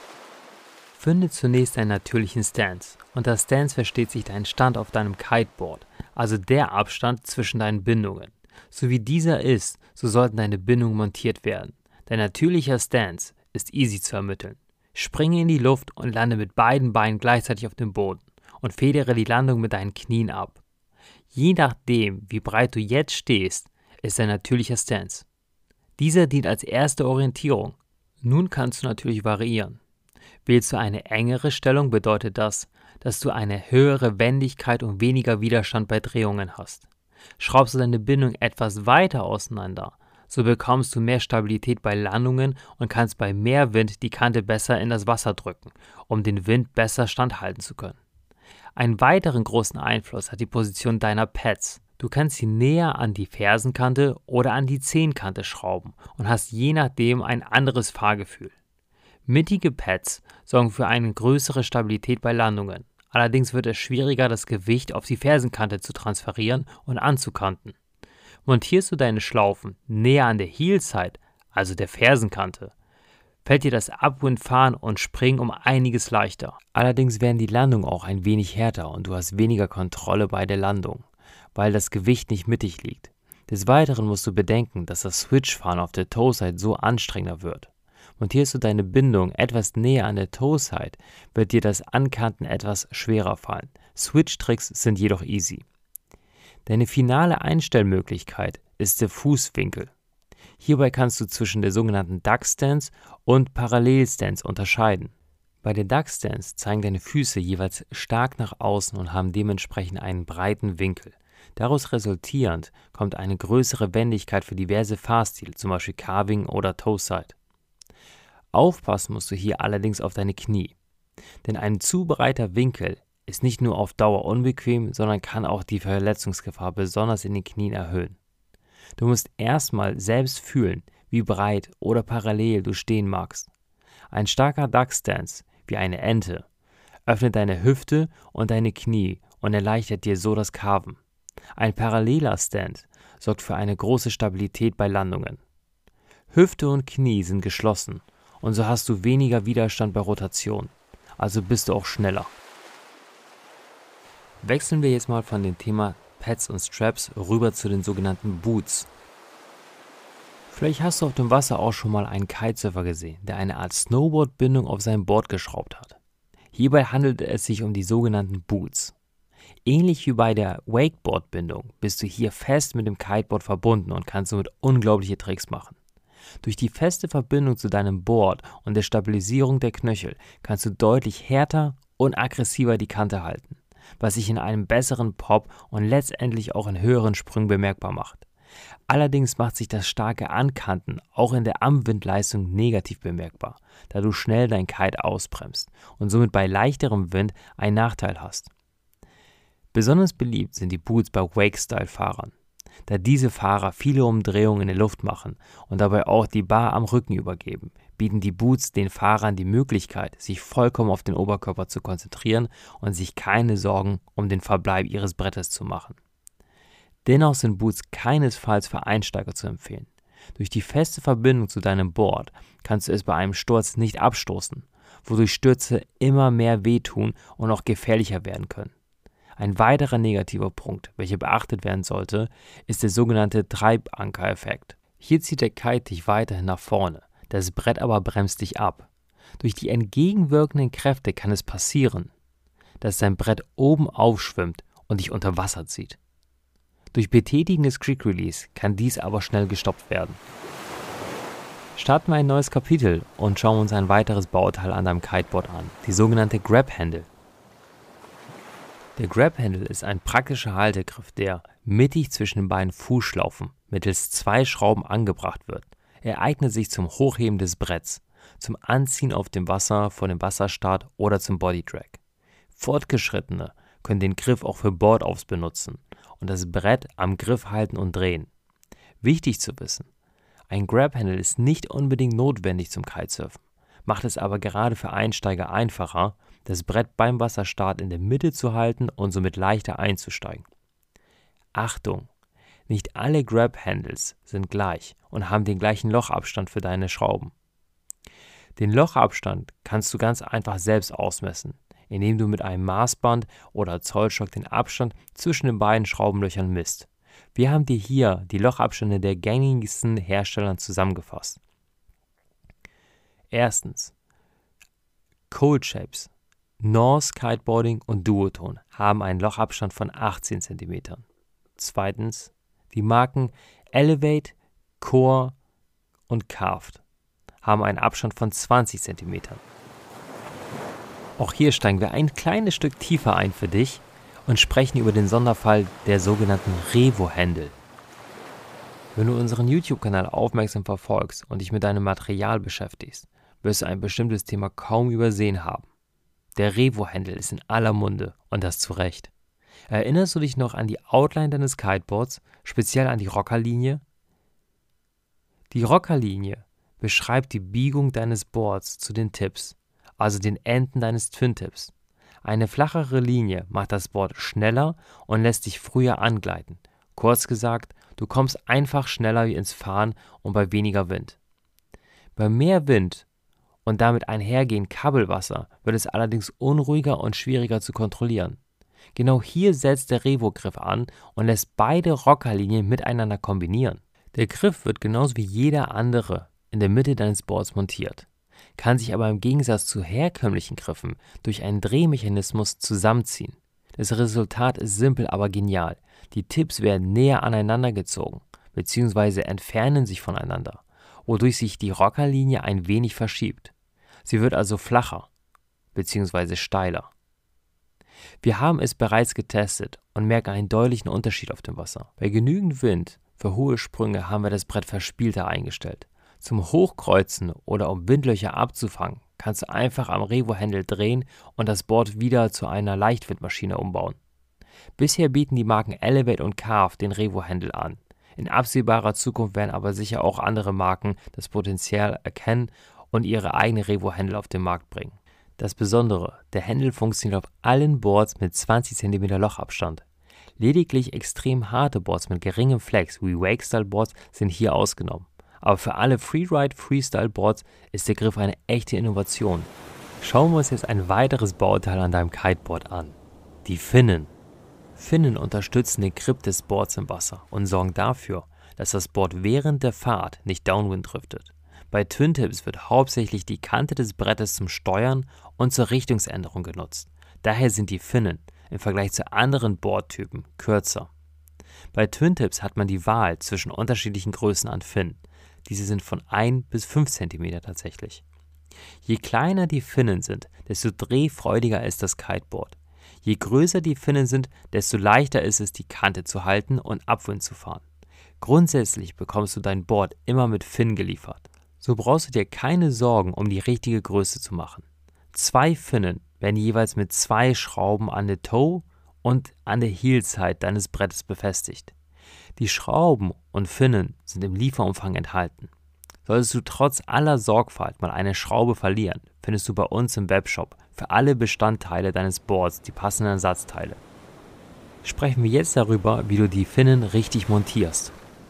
Finde zunächst deinen natürlichen Stance. Unter Stance versteht sich dein Stand auf deinem Kiteboard, also der Abstand zwischen deinen Bindungen. So wie dieser ist, so sollten deine Bindungen montiert werden. Dein natürlicher Stance ist easy zu ermitteln. Springe in die Luft und lande mit beiden Beinen gleichzeitig auf dem Boden und federe die Landung mit deinen Knien ab. Je nachdem, wie breit du jetzt stehst, ist dein natürlicher Stance. Dieser dient als erste Orientierung. Nun kannst du natürlich variieren. Wählst du eine engere Stellung, bedeutet das, dass du eine höhere Wendigkeit und weniger Widerstand bei Drehungen hast. Schraubst du deine Bindung etwas weiter auseinander, so bekommst du mehr Stabilität bei Landungen und kannst bei mehr Wind die Kante besser in das Wasser drücken, um den Wind besser standhalten zu können. Einen weiteren großen Einfluss hat die Position deiner Pads. Du kannst sie näher an die Fersenkante oder an die Zehenkante schrauben und hast je nachdem ein anderes Fahrgefühl. Mittige Pads sorgen für eine größere Stabilität bei Landungen. Allerdings wird es schwieriger, das Gewicht auf die Fersenkante zu transferieren und anzukanten. Montierst du deine Schlaufen näher an der Heelside, also der Fersenkante, fällt dir das Upwind-Fahren und Springen um einiges leichter. Allerdings werden die Landungen auch ein wenig härter und du hast weniger Kontrolle bei der Landung, weil das Gewicht nicht mittig liegt. Des Weiteren musst du bedenken, dass das Switch-Fahren auf der Toe-Side so anstrengender wird. Montierst du deine Bindung etwas näher an der Toe-Side, wird dir das Ankanten etwas schwerer fallen. Switch-Tricks sind jedoch easy. Deine finale Einstellmöglichkeit ist der Fußwinkel. Hierbei kannst du zwischen der sogenannten Duck Stance und Parallel Stance unterscheiden. Bei der Duck Stance zeigen deine Füße jeweils stark nach außen und haben dementsprechend einen breiten Winkel. Daraus resultierend kommt eine größere Wendigkeit für diverse Fahrstile, zum Beispiel Carving oder Toe-Side. Aufpassen musst du hier allerdings auf deine Knie, denn ein zu breiter Winkel ist nicht nur auf Dauer unbequem, sondern kann auch die Verletzungsgefahr besonders in den Knien erhöhen. Du musst erstmal selbst fühlen, wie breit oder parallel du stehen magst. Ein starker Duck Stance, wie eine Ente, öffnet deine Hüfte und deine Knie und erleichtert dir so das Carven. Ein paralleler Stand sorgt für eine große Stabilität bei Landungen. Hüfte und Knie sind geschlossen und so hast du weniger Widerstand bei Rotation, also bist du auch schneller. Wechseln wir jetzt mal von dem Thema Pads und Straps rüber zu den sogenannten Boots. Vielleicht hast du auf dem Wasser auch schon mal einen Kitesurfer gesehen, der eine Art Snowboard-Bindung auf sein Board geschraubt hat. Hierbei handelt es sich um die sogenannten Boots. Ähnlich wie bei der Wakeboard-Bindung bist du hier fest mit dem Kiteboard verbunden und kannst somit unglaubliche Tricks machen. Durch die feste Verbindung zu deinem Board und der Stabilisierung der Knöchel kannst du deutlich härter und aggressiver die Kante halten, was sich in einem besseren Pop und letztendlich auch in höheren Sprüngen bemerkbar macht. Allerdings macht sich das starke Ankanten auch in der Armwindleistung negativ bemerkbar, da du schnell dein Kite ausbremst und somit bei leichterem Wind einen Nachteil hast. Besonders beliebt sind die Boots bei Wake-Style-Fahrern, da diese Fahrer viele Umdrehungen in der Luft machen und dabei auch die Bar am Rücken übergeben, bieten die Boots den Fahrern die Möglichkeit, sich vollkommen auf den Oberkörper zu konzentrieren und sich keine Sorgen um den Verbleib ihres Brettes zu machen. Dennoch sind Boots keinesfalls für Einsteiger zu empfehlen. Durch die feste Verbindung zu deinem Board kannst du es bei einem Sturz nicht abstoßen, wodurch Stürze immer mehr wehtun und auch gefährlicher werden können. Ein weiterer negativer Punkt, welcher beachtet werden sollte, ist der sogenannte Treibanker-Effekt. Hier zieht der Kite dich weiterhin nach vorne, das Brett aber bremst dich ab. Durch die entgegenwirkenden Kräfte kann es passieren, dass dein Brett oben aufschwimmt und dich unter Wasser zieht. Durch Betätigen des Quick Release kann dies aber schnell gestoppt werden. Starten wir ein neues Kapitel und schauen uns ein weiteres Bauteil an deinem Kiteboard an, die sogenannte Grab Handle. Der Grab Handle ist ein praktischer Haltegriff, der mittig zwischen den beiden Fußschlaufen mittels zwei Schrauben angebracht wird. Er eignet sich zum Hochheben des Bretts, zum Anziehen auf dem Wasser vor dem Wasserstart oder zum Bodydrag. Fortgeschrittene können den Griff auch für Board-Offs benutzen und das Brett am Griff halten und drehen. Wichtig zu wissen, ein Grab Handle ist nicht unbedingt notwendig zum Kitesurfen, macht es aber gerade für Einsteiger einfacher, das Brett beim Wasserstart in der Mitte zu halten und somit leichter einzusteigen. Achtung! Nicht alle Grab Handles sind gleich und haben den gleichen Lochabstand für deine Schrauben. Den Lochabstand kannst du ganz einfach selbst ausmessen, indem du mit einem Maßband oder Zollstock den Abstand zwischen den beiden Schraubenlöchern misst. Wir haben dir hier die Lochabstände der gängigsten Hersteller zusammengefasst. Erstens, Cold Shapes, Norse Kiteboarding und Duotone haben einen Lochabstand von achtzehn Zentimetern. Zweitens, die Marken Elevate, Core und Carved haben einen Abstand von zwanzig Zentimetern. Auch hier steigen wir ein kleines Stück tiefer ein für dich und sprechen über den Sonderfall der sogenannten Revo-Handle. Wenn du unseren YouTube-Kanal aufmerksam verfolgst und dich mit deinem Material beschäftigst, wirst du ein bestimmtes Thema kaum übersehen haben. Der Revo-Handle ist in aller Munde und das zu Recht. Erinnerst du dich noch an die Outline deines Kiteboards, speziell an die Rockerlinie? Die Rockerlinie beschreibt die Biegung deines Boards zu den Tips, also den Enden deines Twin-Tips. Eine flachere Linie macht das Board schneller und lässt dich früher angleiten. Kurz gesagt, du kommst einfach schneller ins Fahren und bei weniger Wind. Bei mehr Wind und damit einhergehend Kabelwasser wird es allerdings unruhiger und schwieriger zu kontrollieren. Genau hier setzt der Revo-Griff an und lässt beide Rockerlinien miteinander kombinieren. Der Griff wird genauso wie jeder andere in der Mitte deines Boards montiert, kann sich aber im Gegensatz zu herkömmlichen Griffen durch einen Drehmechanismus zusammenziehen. Das Resultat ist simpel, aber genial. Die Tips werden näher aneinander gezogen bzw. entfernen sich voneinander, wodurch sich die Rockerlinie ein wenig verschiebt. Sie wird also flacher bzw. steiler. Wir haben es bereits getestet und merken einen deutlichen Unterschied auf dem Wasser. Bei genügend Wind für hohe Sprünge haben wir das Brett verspielter eingestellt. Zum Hochkreuzen oder um Windlöcher abzufangen, kannst du einfach am Revo-Handle drehen und das Board wieder zu einer Leichtwindmaschine umbauen. Bisher bieten die Marken Elevate und Carve den Revo-Handle an. In absehbarer Zukunft werden aber sicher auch andere Marken das Potenzial erkennen und ihre eigene Revo-Handle auf den Markt bringen. Das Besondere, der Handle funktioniert auf allen Boards mit zwanzig Zentimeter Lochabstand. Lediglich extrem harte Boards mit geringem Flex wie Wake-Style-Boards sind hier ausgenommen. Aber für alle Freeride-Freestyle-Boards ist der Griff eine echte Innovation. Schauen wir uns jetzt ein weiteres Bauteil an deinem Kiteboard an. Die Finnen. Finnen unterstützen den Grip des Boards im Wasser und sorgen dafür, dass das Board während der Fahrt nicht downwind driftet. Bei Twin Tips wird hauptsächlich die Kante des Brettes zum Steuern und zur Richtungsänderung genutzt. Daher sind die Finnen im Vergleich zu anderen Boardtypen kürzer. Bei Twin Tips hat man die Wahl zwischen unterschiedlichen Größen an Finnen. Diese sind von ein bis fünf Zentimeter tatsächlich. Je kleiner die Finnen sind, desto drehfreudiger ist das Kiteboard. Je größer die Finnen sind, desto leichter ist es, die Kante zu halten und Abwind zu fahren. Grundsätzlich bekommst du dein Board immer mit Finnen geliefert. So brauchst du dir keine Sorgen, um die richtige Größe zu machen. Zwei Finnen werden jeweils mit zwei Schrauben an der Toe und an der Heel-Side deines Brettes befestigt. Die Schrauben und Finnen sind im Lieferumfang enthalten. Solltest du trotz aller Sorgfalt mal eine Schraube verlieren, findest du bei uns im Webshop für alle Bestandteile deines Boards die passenden Ersatzteile. Sprechen wir jetzt darüber, wie du die Finnen richtig montierst.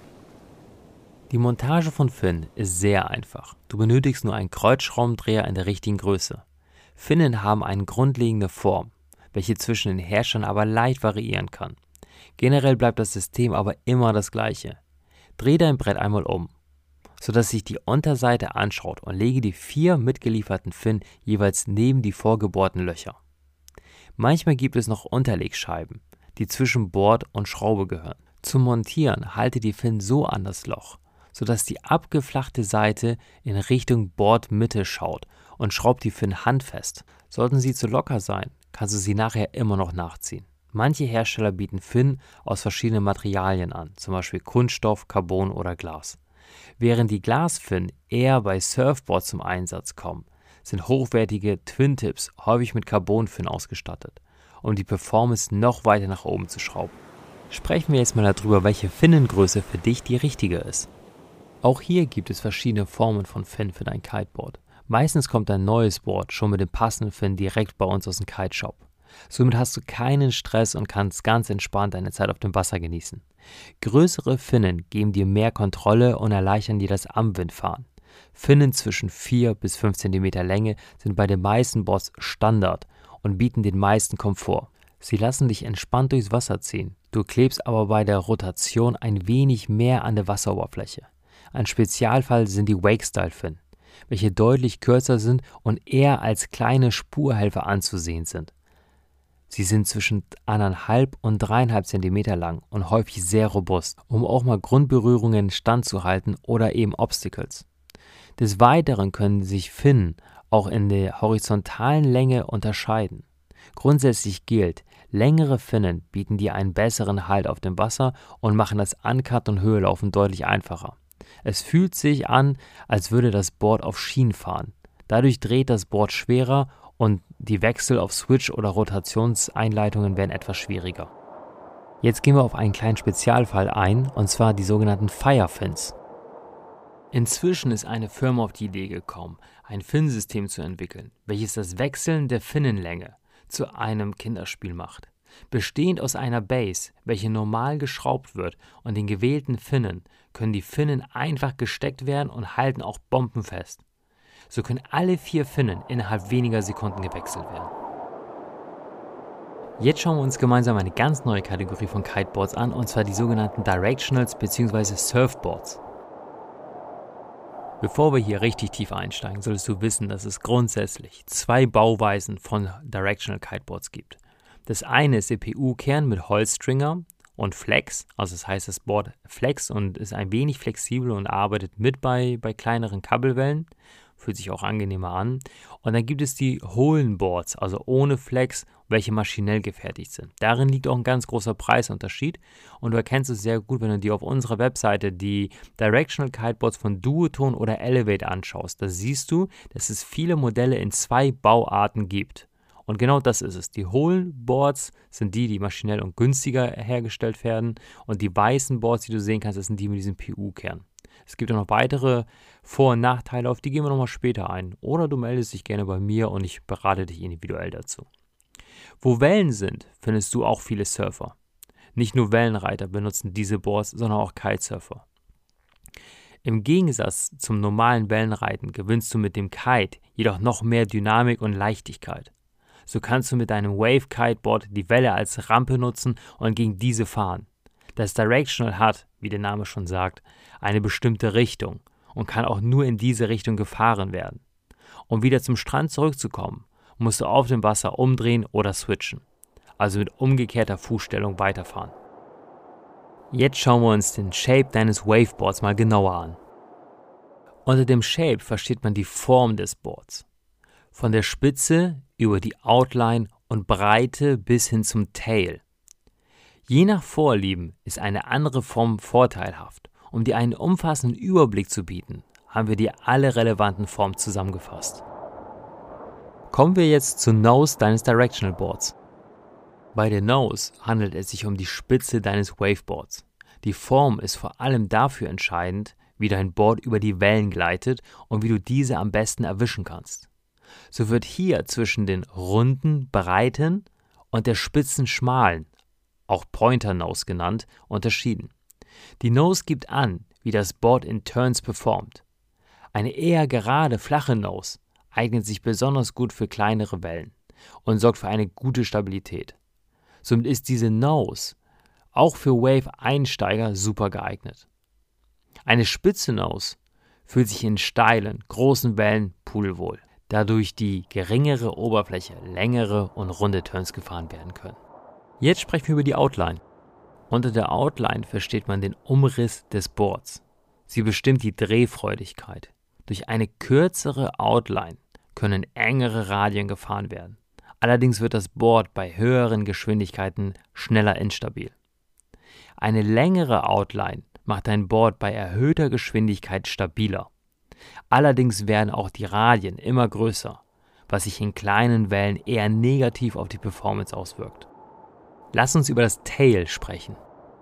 Die Montage von Finnen ist sehr einfach. Du benötigst nur einen Kreuzschraubendreher in der richtigen Größe. Finnen haben eine grundlegende Form, welche zwischen den Herstellern aber leicht variieren kann. Generell bleibt das System aber immer das gleiche. Dreh dein Brett einmal um, sodass sich die Unterseite anschaut und lege die vier mitgelieferten Finnen jeweils neben die vorgebohrten Löcher. Manchmal gibt es noch Unterlegscheiben, die zwischen Board und Schraube gehören. Zum Montieren halte die Finnen so an das Loch, sodass die abgeflachte Seite in Richtung Bordmitte schaut und schraub die Finnen handfest. Sollten sie zu locker sein, kannst du sie nachher immer noch nachziehen. Manche Hersteller bieten Finnen aus verschiedenen Materialien an, zum Beispiel Kunststoff, Carbon oder Glas. Während die Glasfinnen eher bei Surfboards zum Einsatz kommen, sind hochwertige Twin Tips häufig mit Carbonfinnen ausgestattet, um die Performance noch weiter nach oben zu schrauben. Sprechen wir jetzt mal darüber, welche Finnengröße für dich die richtige ist. Auch hier gibt es verschiedene Formen von Finnen für dein Kiteboard. Meistens kommt dein neues Board schon mit dem passenden Fin direkt bei uns aus dem Kiteshop. Somit hast du keinen Stress und kannst ganz entspannt deine Zeit auf dem Wasser genießen. Größere Finnen geben dir mehr Kontrolle und erleichtern dir das Anwindfahren. Finnen zwischen vier bis fünf Zentimeter Länge sind bei den meisten Boards Standard und bieten den meisten Komfort. Sie lassen dich entspannt durchs Wasser ziehen. Du klebst aber bei der Rotation ein wenig mehr an der Wasseroberfläche. Ein Spezialfall sind die Wake-Style-Finnen, welche deutlich kürzer sind und eher als kleine Spurhelfer anzusehen sind. Sie sind zwischen anderthalb und dreieinhalb Zentimeter lang und häufig sehr robust, um auch mal Grundberührungen standzuhalten oder eben Obstacles. Des Weiteren können sich Finnen auch in der horizontalen Länge unterscheiden. Grundsätzlich gilt, längere Finnen bieten dir einen besseren Halt auf dem Wasser und machen das Ancut und Höhelaufen deutlich einfacher. Es fühlt sich an, als würde das Board auf Schienen fahren. Dadurch dreht das Board schwerer und die Wechsel auf Switch oder Rotationseinleitungen werden etwas schwieriger. Jetzt gehen wir auf einen kleinen Spezialfall ein, und zwar die sogenannten Firefins. Inzwischen ist eine Firma auf die Idee gekommen, ein Finsystem zu entwickeln, welches das Wechseln der Finnenlänge zu einem Kinderspiel macht. Bestehend aus einer Base, welche normal geschraubt wird, und den gewählten Finnen, können die Finnen einfach gesteckt werden und halten auch bombenfest. So können alle vier Finnen innerhalb weniger Sekunden gewechselt werden. Jetzt schauen wir uns gemeinsam eine ganz neue Kategorie von Kiteboards an, und zwar die sogenannten Directionals bzw. Surfboards. Bevor wir hier richtig tief einsteigen, solltest du wissen, dass es grundsätzlich zwei Bauweisen von Directional Kiteboards gibt. Das eine ist der P U-Kern mit Holzstringer und Flex, also das heißt, das Board flex und ist ein wenig flexibel und arbeitet mit bei, bei kleineren Kabelwellen, fühlt sich auch angenehmer an. Und dann gibt es die hohlen Boards, also ohne Flex, welche maschinell gefertigt sind. Darin liegt auch ein ganz großer Preisunterschied, und du erkennst es sehr gut, wenn du dir auf unserer Webseite die Directional Kiteboards von Duotone oder Elevate anschaust. Da siehst du, dass es viele Modelle in zwei Bauarten gibt. Und genau das ist es. Die hohlen Boards sind die, die maschinell und günstiger hergestellt werden, und die weißen Boards, die du sehen kannst, das sind die mit diesem P U-Kern. Es gibt auch noch weitere Vor- und Nachteile, auf die gehen wir nochmal später ein. Oder du meldest dich gerne bei mir und ich berate dich individuell dazu. Wo Wellen sind, findest du auch viele Surfer. Nicht nur Wellenreiter benutzen diese Boards, sondern auch Kitesurfer. Im Gegensatz zum normalen Wellenreiten gewinnst du mit dem Kite jedoch noch mehr Dynamik und Leichtigkeit. So kannst du mit deinem Wave-Kiteboard die Welle als Rampe nutzen und gegen diese fahren. Das Directional hat, wie der Name schon sagt, eine bestimmte Richtung und kann auch nur in diese Richtung gefahren werden. Um wieder zum Strand zurückzukommen, musst du auf dem Wasser umdrehen oder switchen. also mit umgekehrter Fußstellung weiterfahren. Jetzt schauen wir uns den Shape deines Waveboards mal genauer an. Unter dem Shape versteht man die Form des Boards. Von der Spitze über die Outline und Breite bis hin zum Tail. Je nach Vorlieben ist eine andere Form vorteilhaft. Um dir einen umfassenden Überblick zu bieten, haben wir dir alle relevanten Formen zusammengefasst. Kommen wir jetzt zur Nose deines Directional Boards. Bei der Nose handelt es sich um die Spitze deines Waveboards. Die Form ist vor allem dafür entscheidend, wie dein Board über die Wellen gleitet und wie du diese am besten erwischen kannst. So wird hier zwischen den runden, breiten und der spitzen, schmalen, auch Pointer Nose genannt, unterschieden. Die Nose gibt an, wie das Board in Turns performt. Eine eher gerade, flache Nose eignet sich besonders gut für kleinere Wellen und sorgt für eine gute Stabilität. Somit ist diese Nose auch für Wave-Einsteiger super geeignet. Eine spitze Nose fühlt sich in steilen, großen Wellen pudelwohl, da durch die geringere Oberfläche längere und runde Turns gefahren werden können. Jetzt sprechen wir über die Outline. Unter der Outline versteht man den Umriss des Boards. Sie bestimmt die Drehfreudigkeit. Durch eine kürzere Outline können engere Radien gefahren werden. Allerdings wird das Board bei höheren Geschwindigkeiten schneller instabil. Eine längere Outline macht dein Board bei erhöhter Geschwindigkeit stabiler. Allerdings werden auch die Radien immer größer, was sich in kleinen Wellen eher negativ auf die Performance auswirkt. Lass uns über das Tail sprechen.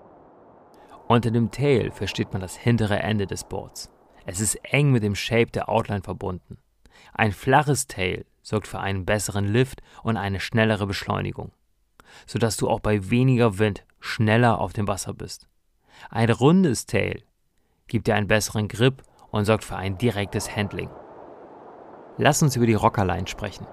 Unter dem Tail versteht man das hintere Ende des Boards. Es ist eng mit dem Shape der Outline verbunden. Ein flaches Tail sorgt für einen besseren Lift und eine schnellere Beschleunigung, sodass du auch bei weniger Wind schneller auf dem Wasser bist. Ein rundes Tail gibt dir einen besseren Grip und sorgt für ein direktes Handling. Lass uns über die Rockerline sprechen.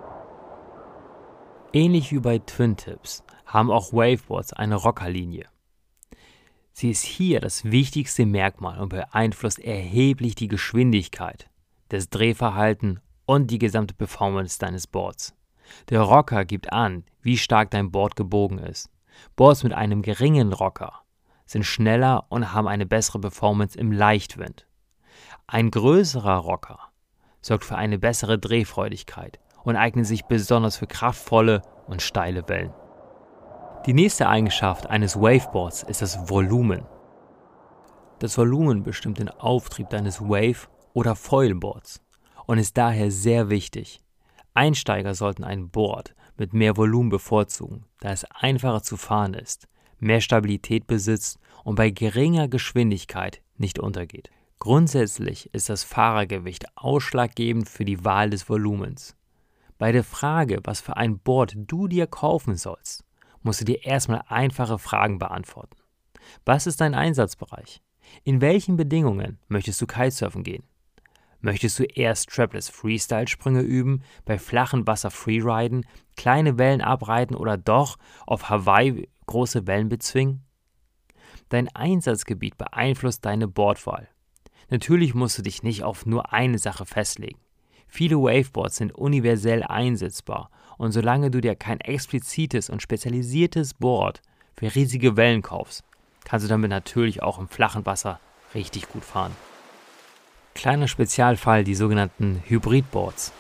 Ähnlich wie bei Twin Tips haben auch Waveboards eine Rockerlinie. Sie ist hier das wichtigste Merkmal und beeinflusst erheblich die Geschwindigkeit, das Drehverhalten und die gesamte Performance deines Boards. Der Rocker gibt an, wie stark dein Board gebogen ist. Boards mit einem geringen Rocker sind schneller und haben eine bessere Performance im Leichtwind. Ein größerer Rocker sorgt für eine bessere Drehfreudigkeit und eignet sich besonders für kraftvolle und steile Wellen. Die nächste Eigenschaft eines Waveboards ist das Volumen. Das Volumen bestimmt den Auftrieb deines Wave- oder Foilboards und ist daher sehr wichtig. Einsteiger sollten ein Board mit mehr Volumen bevorzugen, da es einfacher zu fahren ist, mehr Stabilität besitzt und bei geringer Geschwindigkeit nicht untergeht. Grundsätzlich ist das Fahrergewicht ausschlaggebend für die Wahl des Volumens. Bei der Frage, was für ein Board du dir kaufen sollst, musst du dir erstmal einfache Fragen beantworten. Was ist dein Einsatzbereich? In welchen Bedingungen möchtest du Kitesurfen gehen? Möchtest du eher Strapless Freestyle-Sprünge üben, bei flachem Wasser Freeriden, kleine Wellen abreiten oder doch auf Hawaii große Wellen bezwingen? Dein Einsatzgebiet beeinflusst deine Boardwahl. Natürlich musst du dich nicht auf nur eine Sache festlegen. Viele Waveboards sind universell einsetzbar und solange du dir kein explizites und spezialisiertes Board für riesige Wellen kaufst, kannst du damit natürlich auch im flachen Wasser richtig gut fahren. Kleiner Spezialfall, die sogenannten Hybridboards.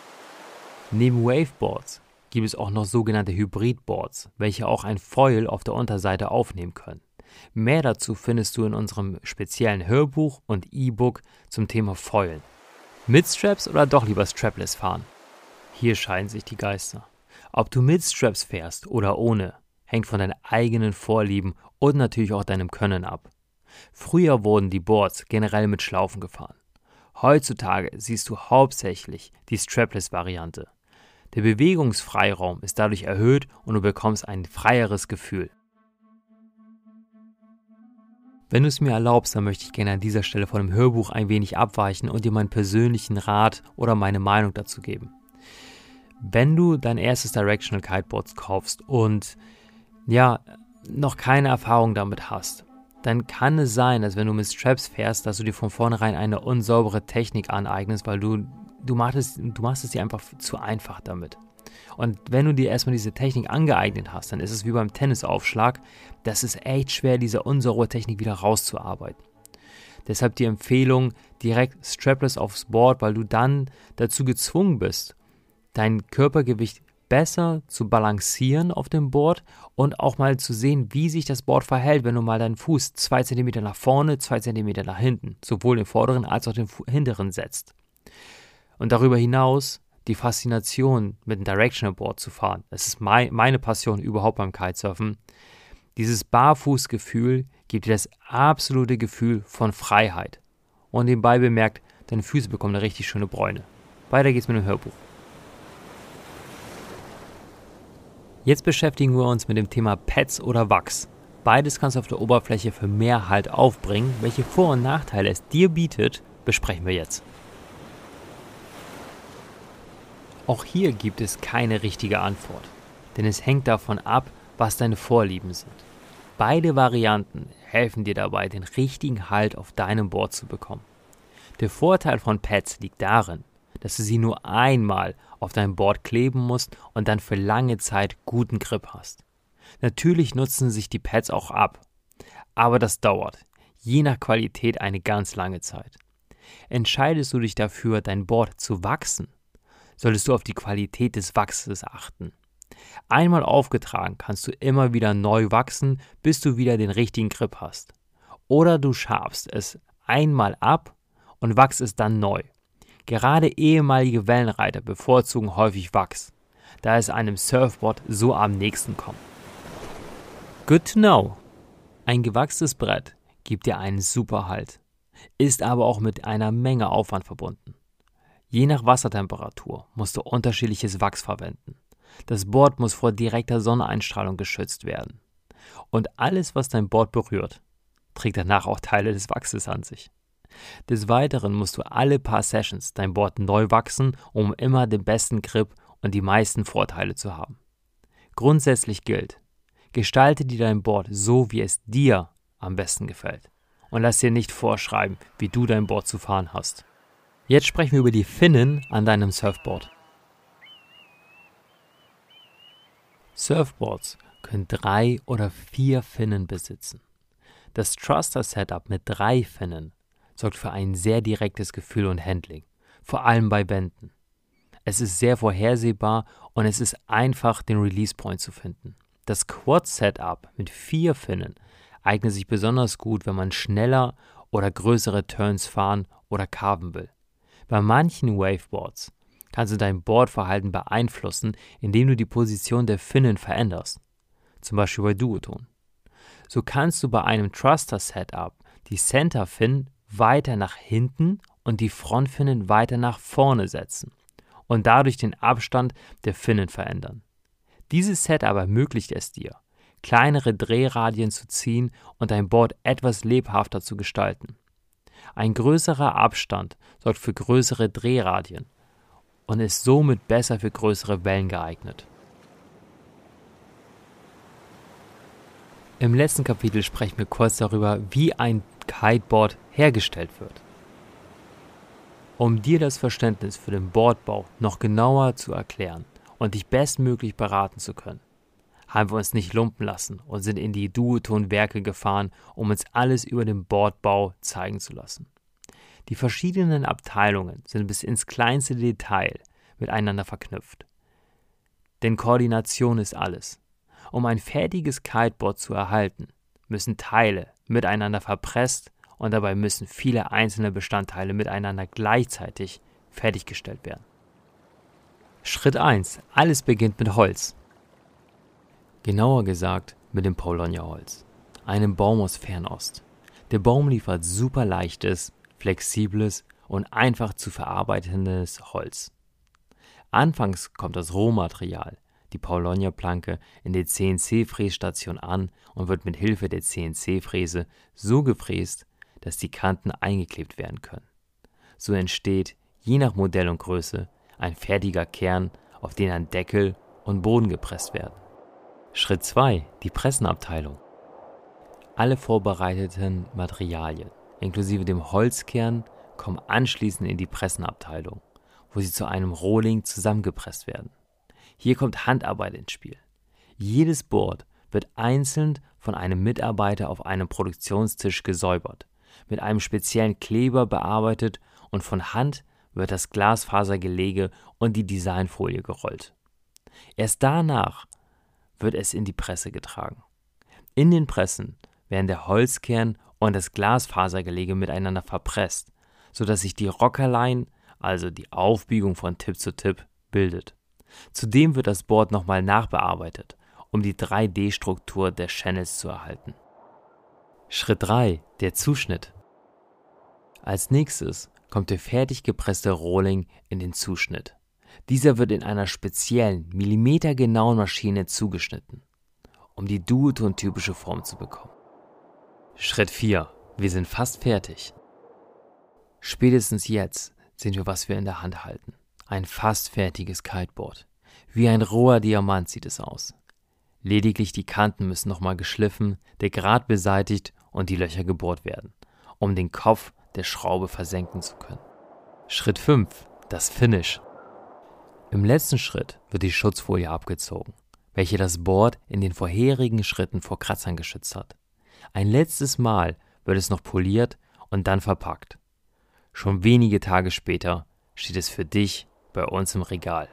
Neben Waveboards gibt es auch noch sogenannte Hybridboards, welche auch ein Foil auf der Unterseite aufnehmen können. Mehr dazu findest du in unserem speziellen Hörbuch und E-Book zum Thema Foilen. Mit Straps oder doch lieber strapless fahren? Hier scheiden sich die Geister. Ob du mit Straps fährst oder ohne, hängt von deinen eigenen Vorlieben und natürlich auch deinem Können ab. Früher wurden die Boards generell mit Schlaufen gefahren. Heutzutage siehst du hauptsächlich die Strapless-Variante. Der Bewegungsfreiraum ist dadurch erhöht und du bekommst ein freieres Gefühl. Wenn du es mir erlaubst, dann möchte ich gerne an dieser Stelle von dem Hörbuch ein wenig abweichen und dir meinen persönlichen Rat oder meine Meinung dazu geben. Wenn du dein erstes Directional Kiteboard kaufst und ja, noch keine Erfahrung damit hast, dann kann es sein, dass wenn du mit Straps fährst, dass du dir von vornherein eine unsaubere Technik aneignest, weil du, du, machst, es, du machst es dir einfach zu einfach damit. Und wenn du dir erstmal diese Technik angeeignet hast, dann ist es wie beim Tennisaufschlag, das ist echt schwer, diese unsaubere Technik wieder rauszuarbeiten. Deshalb die Empfehlung, direkt strapless aufs Board, weil du dann dazu gezwungen bist, dein Körpergewicht besser zu balancieren auf dem Board und auch mal zu sehen, wie sich das Board verhält, wenn du mal deinen Fuß zwei Zentimeter nach vorne, zwei Zentimeter nach hinten, sowohl den vorderen als auch den hinteren setzt. Und darüber hinaus die Faszination, mit einem Directional Board zu fahren. Das ist mein, meine Passion überhaupt beim Kitesurfen. Dieses Barfußgefühl gibt dir das absolute Gefühl von Freiheit. Und nebenbei bemerkt, deine Füße bekommen eine richtig schöne Bräune. Weiter geht's mit dem Hörbuch. Jetzt beschäftigen wir uns mit dem Thema Pads oder Wachs. Beides kannst du auf der Oberfläche für mehr Halt aufbringen. Welche Vor- und Nachteile es dir bietet, besprechen wir jetzt. Auch hier gibt es keine richtige Antwort, denn es hängt davon ab, was deine Vorlieben sind. Beide Varianten helfen dir dabei, den richtigen Halt auf deinem Board zu bekommen. Der Vorteil von Pads liegt darin, dass du sie nur einmal auf dein Board kleben musst und dann für lange Zeit guten Grip hast. Natürlich nutzen sich die Pads auch ab, aber das dauert, je nach Qualität, eine ganz lange Zeit. Entscheidest du dich dafür, dein Board zu wachsen, solltest du auf die Qualität des Wachses achten. Einmal aufgetragen kannst du immer wieder neu wachsen, bis du wieder den richtigen Grip hast. Oder du schabst es einmal ab und wachst es dann neu. Gerade ehemalige Wellenreiter bevorzugen häufig Wachs, da es einem Surfboard so am nächsten kommt. Good to know. Ein gewachstes Brett gibt dir einen super Halt, ist aber auch mit einer Menge Aufwand verbunden. Je nach Wassertemperatur musst du unterschiedliches Wachs verwenden. Das Board muss vor direkter Sonneneinstrahlung geschützt werden. Und alles, was dein Board berührt, trägt danach auch Teile des Wachses an sich. Des Weiteren musst du alle paar Sessions dein Board neu wachsen, um immer den besten Grip und die meisten Vorteile zu haben. Grundsätzlich gilt, gestalte dir dein Board so, wie es dir am besten gefällt. Und lass dir nicht vorschreiben, wie du dein Board zu fahren hast. Jetzt sprechen wir über die Finnen an deinem Surfboard. Surfboards können drei oder vier Finnen besitzen. Das Thruster-Setup mit drei Finnen sorgt für ein sehr direktes Gefühl und Handling, vor allem bei Wänden. Es ist sehr vorhersehbar und es ist einfach, den Release Point zu finden. Das Quad-Setup mit vier Finnen eignet sich besonders gut, wenn man schneller oder größere Turns fahren oder carven will. Bei manchen Waveboards kannst du dein Boardverhalten beeinflussen, indem du die Position der Finnen veränderst, zum Beispiel bei Duotone. So kannst du bei einem Thruster-Setup die Center-Fin weiter nach hinten und die Frontfinnen weiter nach vorne setzen und dadurch den Abstand der Finnen verändern. Dieses Setup ermöglicht es dir, kleinere Drehradien zu ziehen und dein Board etwas lebhafter zu gestalten. Ein größerer Abstand sorgt für größere Drehradien und ist somit besser für größere Wellen geeignet. Im letzten Kapitel sprechen wir kurz darüber, wie ein Kiteboard hergestellt wird. Um dir das Verständnis für den Boardbau noch genauer zu erklären und dich bestmöglich beraten zu können, haben wir uns nicht lumpen lassen und sind in die Duotone-Werke gefahren, um uns alles über den Boardbau zeigen zu lassen. Die verschiedenen Abteilungen sind bis ins kleinste Detail miteinander verknüpft. Denn Koordination ist alles. Um ein fertiges Kiteboard zu erhalten, müssen Teile miteinander verpresst und dabei müssen viele einzelne Bestandteile miteinander gleichzeitig fertiggestellt werden. Schritt eins. Alles beginnt mit Holz. Genauer gesagt mit dem Paulownia-Holz, einem Baum aus Fernost. Der Baum liefert super leichtes, flexibles und einfach zu verarbeitendes Holz. Anfangs kommt das Rohmaterial, die Paulownia-Planke, in der C N C-Frässtation an und wird mit Hilfe der C N C-Fräse so gefräst, dass die Kanten eingeklebt werden können. So entsteht, je nach Modell und Größe, ein fertiger Kern, auf den ein Deckel und Boden gepresst werden. Schritt zwei. Die Pressenabteilung. Alle vorbereiteten Materialien, inklusive dem Holzkern, kommen anschließend in die Pressenabteilung, wo sie zu einem Rohling zusammengepresst werden. Hier kommt Handarbeit ins Spiel. Jedes Board wird einzeln von einem Mitarbeiter auf einem Produktionstisch gesäubert, mit einem speziellen Kleber bearbeitet und von Hand wird das Glasfasergelege und die Designfolie gerollt. Erst danach wird es in die Presse getragen. In den Pressen werden der Holzkern und das Glasfasergelege miteinander verpresst, sodass sich die Rockerline, also die Aufbiegung von Tipp zu Tipp, bildet. Zudem wird das Board nochmal nachbearbeitet, um die drei D Struktur der Channels zu erhalten. Schritt drei. Der Zuschnitt. Als nächstes kommt der fertig gepresste Rohling in den Zuschnitt. Dieser wird in einer speziellen, millimetergenauen Maschine zugeschnitten, um die Duoton-typische Form zu bekommen. Schritt vier. Wir sind fast fertig. Spätestens jetzt sehen wir, was wir in der Hand halten. Ein fast fertiges Kiteboard. Wie ein roher Diamant sieht es aus. Lediglich die Kanten müssen nochmal geschliffen, der Grat beseitigt und die Löcher gebohrt werden, um den Kopf der Schraube versenken zu können. Schritt fünf. Das Finish. Im letzten Schritt wird die Schutzfolie abgezogen, welche das Board in den vorherigen Schritten vor Kratzern geschützt hat. Ein letztes Mal wird es noch poliert und dann verpackt. Schon wenige Tage später steht es für dich bei uns im Regal.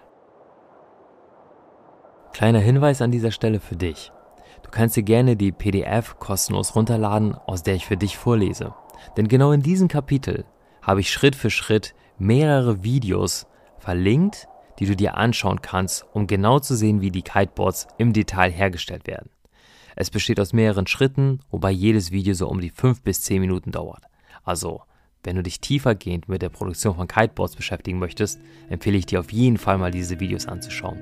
Kleiner Hinweis an dieser Stelle für dich. Du kannst dir gerne die P D F kostenlos runterladen, aus der ich für dich vorlese. Denn genau in diesem Kapitel habe ich Schritt für Schritt mehrere Videos verlinkt, die du dir anschauen kannst, um genau zu sehen, wie die Kiteboards im Detail hergestellt werden. Es besteht aus mehreren Schritten, wobei jedes Video so um die fünf bis zehn Minuten dauert. Also, wenn du dich tiefergehend mit der Produktion von Kiteboards beschäftigen möchtest, empfehle ich dir auf jeden Fall mal diese Videos anzuschauen.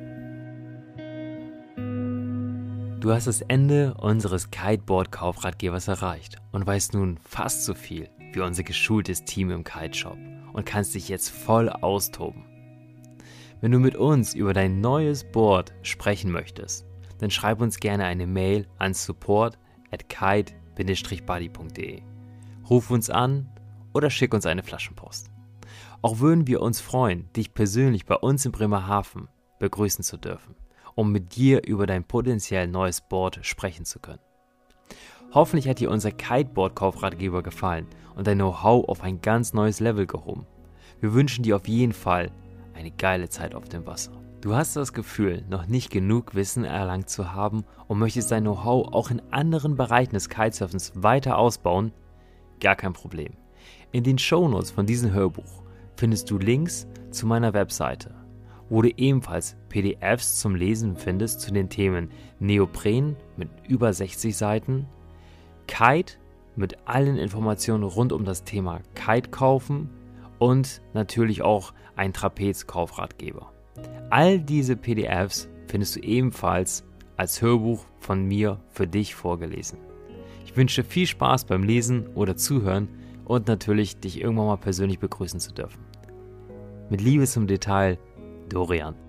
Du hast das Ende unseres Kiteboard-Kaufratgebers erreicht und weißt nun fast so viel wie unser geschultes Team im Kiteshop und kannst dich jetzt voll austoben. Wenn du mit uns über dein neues Board sprechen möchtest, dann schreib uns gerne eine Mail an support at kite dash buddy punkt de. Ruf uns an oder schick uns eine Flaschenpost. Auch würden wir uns freuen, dich persönlich bei uns in Bremerhaven begrüßen zu dürfen, um mit dir über dein potenziell neues Board sprechen zu können. Hoffentlich hat dir unser Kiteboard-Kaufratgeber gefallen und dein Know-how auf ein ganz neues Level gehoben. Wir wünschen dir auf jeden Fall eine geile Zeit auf dem Wasser. Du hast das Gefühl, noch nicht genug Wissen erlangt zu haben und möchtest dein Know-how auch in anderen Bereichen des Kitesurfens weiter ausbauen? Gar kein Problem. In den Shownotes von diesem Hörbuch findest du Links zu meiner Webseite, wo du ebenfalls P D Fs zum Lesen findest zu den Themen Neopren mit über sechzig Seiten, Kite mit allen Informationen rund um das Thema Kite kaufen und natürlich auch ein Trapez-Kaufratgeber. All diese P D Fs findest du ebenfalls als Hörbuch von mir für dich vorgelesen. Ich wünsche viel Spaß beim Lesen oder Zuhören und natürlich dich irgendwann mal persönlich begrüßen zu dürfen. Mit Liebe zum Detail, Dorian.